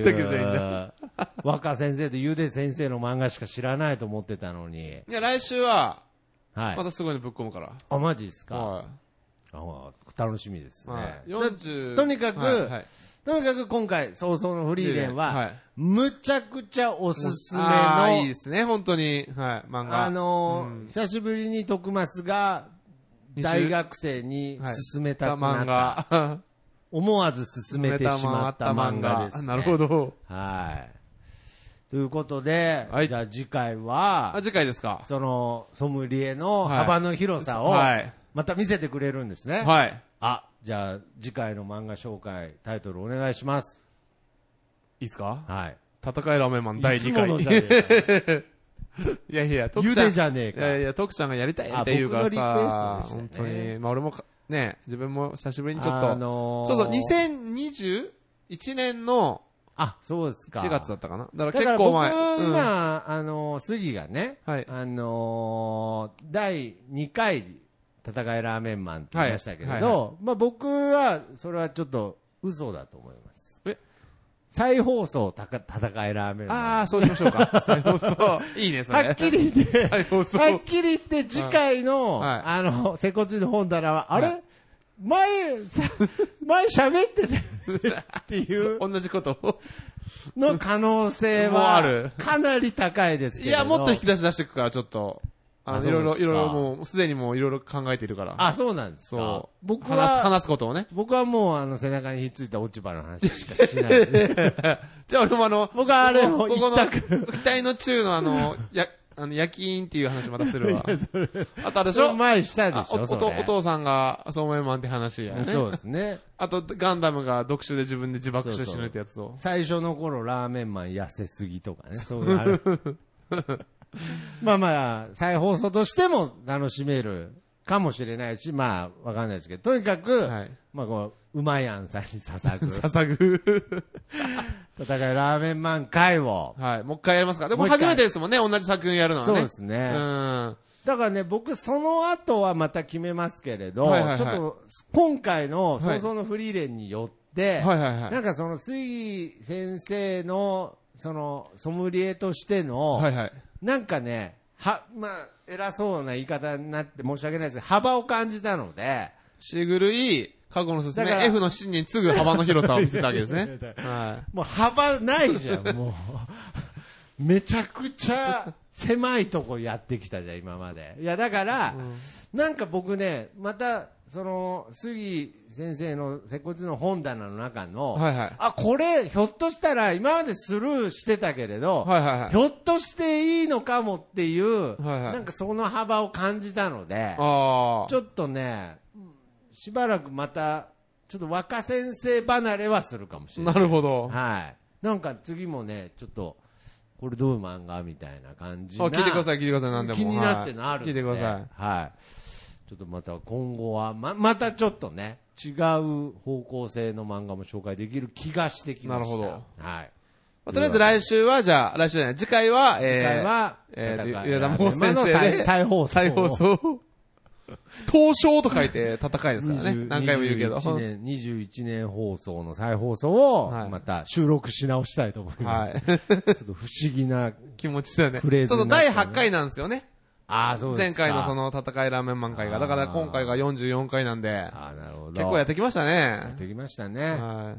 若先生とゆで先生の漫画しか知らないと思ってたのに。 いや、来週は、 はい。 またすごいのぶっ込むから。 あ、マジですか？ はい。 楽しみですね。 とにかく今回、早々のフリーレンは、むちゃくちゃおすすめの。 いいですね、本当に。はい、漫画。 久しぶりに徳増が、大学生に勧めたくなった。思わず勧めてしまった漫画ですね。 なるほど。 はい。ということで、じゃあ次回は、 次回ですか。 その、ソムリエの幅の広さを、また見せてくれるんですね。 はい。 じゃあ次回の漫画紹介、タイトルお願いします。 いいですか？ はい。 戦いラーメンマン第2回。いやいや、 ゆでじゃねえか。 いやいや、徳ちゃんがやりたいって言うからさ、本当に、まあ俺もね、自分も久しぶりにちょっと、そうそう、2021年の、 そうですか。 4月だったかな。だから結構前。 僕、今、杉がね、第2回、戦いラーメンマンって言いましたけれど、まあ僕は、それはちょっと嘘だと思います。再放送戦いラーメンマン。 そうしましょうか。再放送。いいね、それ。 はっきり言って、次回の、接骨院の本棚は、あれ前喋ってたっていう。 同じことの可能性は、かなり高いですけど。 いや、もっと引き出していくから、ちょっと。いろいろもう、すでにもういろいろ考えているから。 そうなんですか。 そう。 僕は、 話すことをね。 僕はもう、背中にひっついた落ち葉の話しかしない。 じゃあ俺も僕はあれを期待の中の夜勤っていう話またするわ。あとあれでしょ？ 前したでしょ？ お父さんが、そうめんマンって話やね。 そうですね。 あと、ガンダムが読書で自分で自爆して死ぬってやつを。 最初の頃、ラーメンマン痩せすぎとかね。そういうあれ。まあ、再放送としても楽しめるかもしれないし、わかんないですけど、とにかく、うまやんさんに捧ぐ。戦いラーメンマン会を。 はい。もう一回やりますか。でも初めてですもんね、同じ作品やるのはね。 そうですね。だからね、僕、その後はまた決めますけれど、ちょっと、今回の早々のフリーレンによって、なんかその、杉先生の、その、ソムリエとしての、なんかね、偉そうな言い方になって申し訳ないですけど、幅を感じたので、 しぐるい、過去の進め、F の真に次ぐ幅の広さを見せたわけですね。 もう幅ないじゃん、もう。めちゃくちゃ狭いとこやってきたじゃん、今まで。いや、だから、なんか僕ね、また、その、杉先生の接骨の本棚の中の、これ、ひょっとしたら今までスルーしてたけれど、ひょっとしていいのかもっていう、なんかその幅を感じたので、ちょっとね、しばらくまた、ちょっと若先生離れはするかもしれない。 なるほど。 はい。なんか次もね、ちょっと、 これどういう漫画みたいな感じな。 聞いてください、聞いてください、なんでも。 気になってなるんで。 聞いてください。 はい。ちょっとまた今後は、またちょっとね、違う方向性の漫画も紹介できる気がしてきました。 なるほど。 はい。 とりあえず来週は、じゃあ、来週じゃない、次回は、上田桃先生で、 再放送。東証と書いて戦いですからね。何回も言うけど。 21年放送の再放送を、また収録し直したいと思います。はい。ちょっと不思議な気持ちだよね。 フレーズ。 そう、第8回なんですよね。 ああ、そうです前回のその戦いラーメンマン会が。だから今回が44回なんで。 ああ、なるほど。 結構やってきましたね。 やってきましたね。 はい。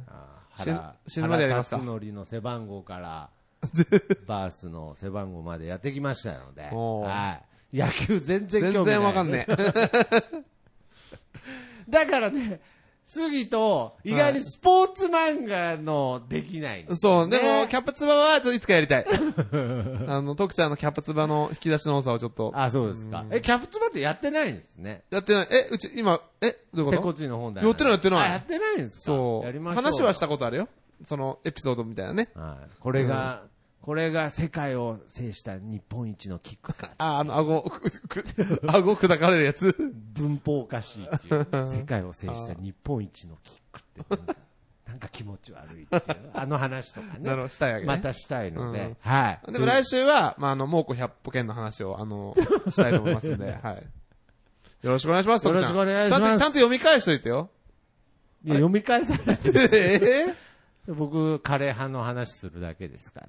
死ぬまでやりますか。 原辰徳の背番号から、バースの背番号までやってきましたので。はい。野球全然興味ない。 全然わかんねえ。 だからね、杉と意外にスポーツ漫画のできないんですよね。 そう、でもキャプツバはちょっといつかやりたい。徳ちゃんのキャプツバの引き出しの多さをちょっと。 あ、そうですか。キャプツバってやってないんですね。 やってない。うち今、どういうこと？ 接骨院の本だよ。 やってないやってない。 やってないんですか？ そう。 やりましょう。 話はしたことあるよ。そのエピソードみたいなね。 はい。これが世界を制した日本一のキックか。 顎砕かれるやつ。 文法おかしいっていう。世界を制した日本一のキックって。なんか気持ち悪いっていう。話とかね。 したいわけね。 またしたいので。はい。 でも来週は、猛虎百歩剣の話を、したいと思いますんで、はい。よろしくお願いします、 よろしくお願いします。 ちゃんと読み返しといてよ。 いや、読み返さないで。僕、カレー派の話するだけですから。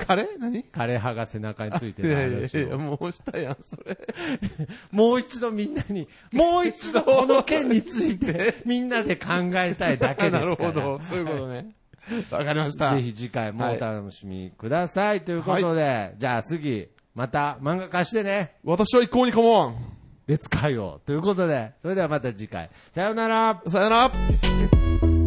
カレー何？ カレー派が背中についてる話を。 いや、もうしたやん、それ。 もう一度みんなに、もう一度この件について、みんなで考えたいだけですから。 なるほど、そういうことね。わかりました。 ぜひ次回もお楽しみください。ということで、じゃあ次、また漫画貸してね。 私は一向に構わん。 列会を。ということで、それではまた次回。さようなら。 さようなら。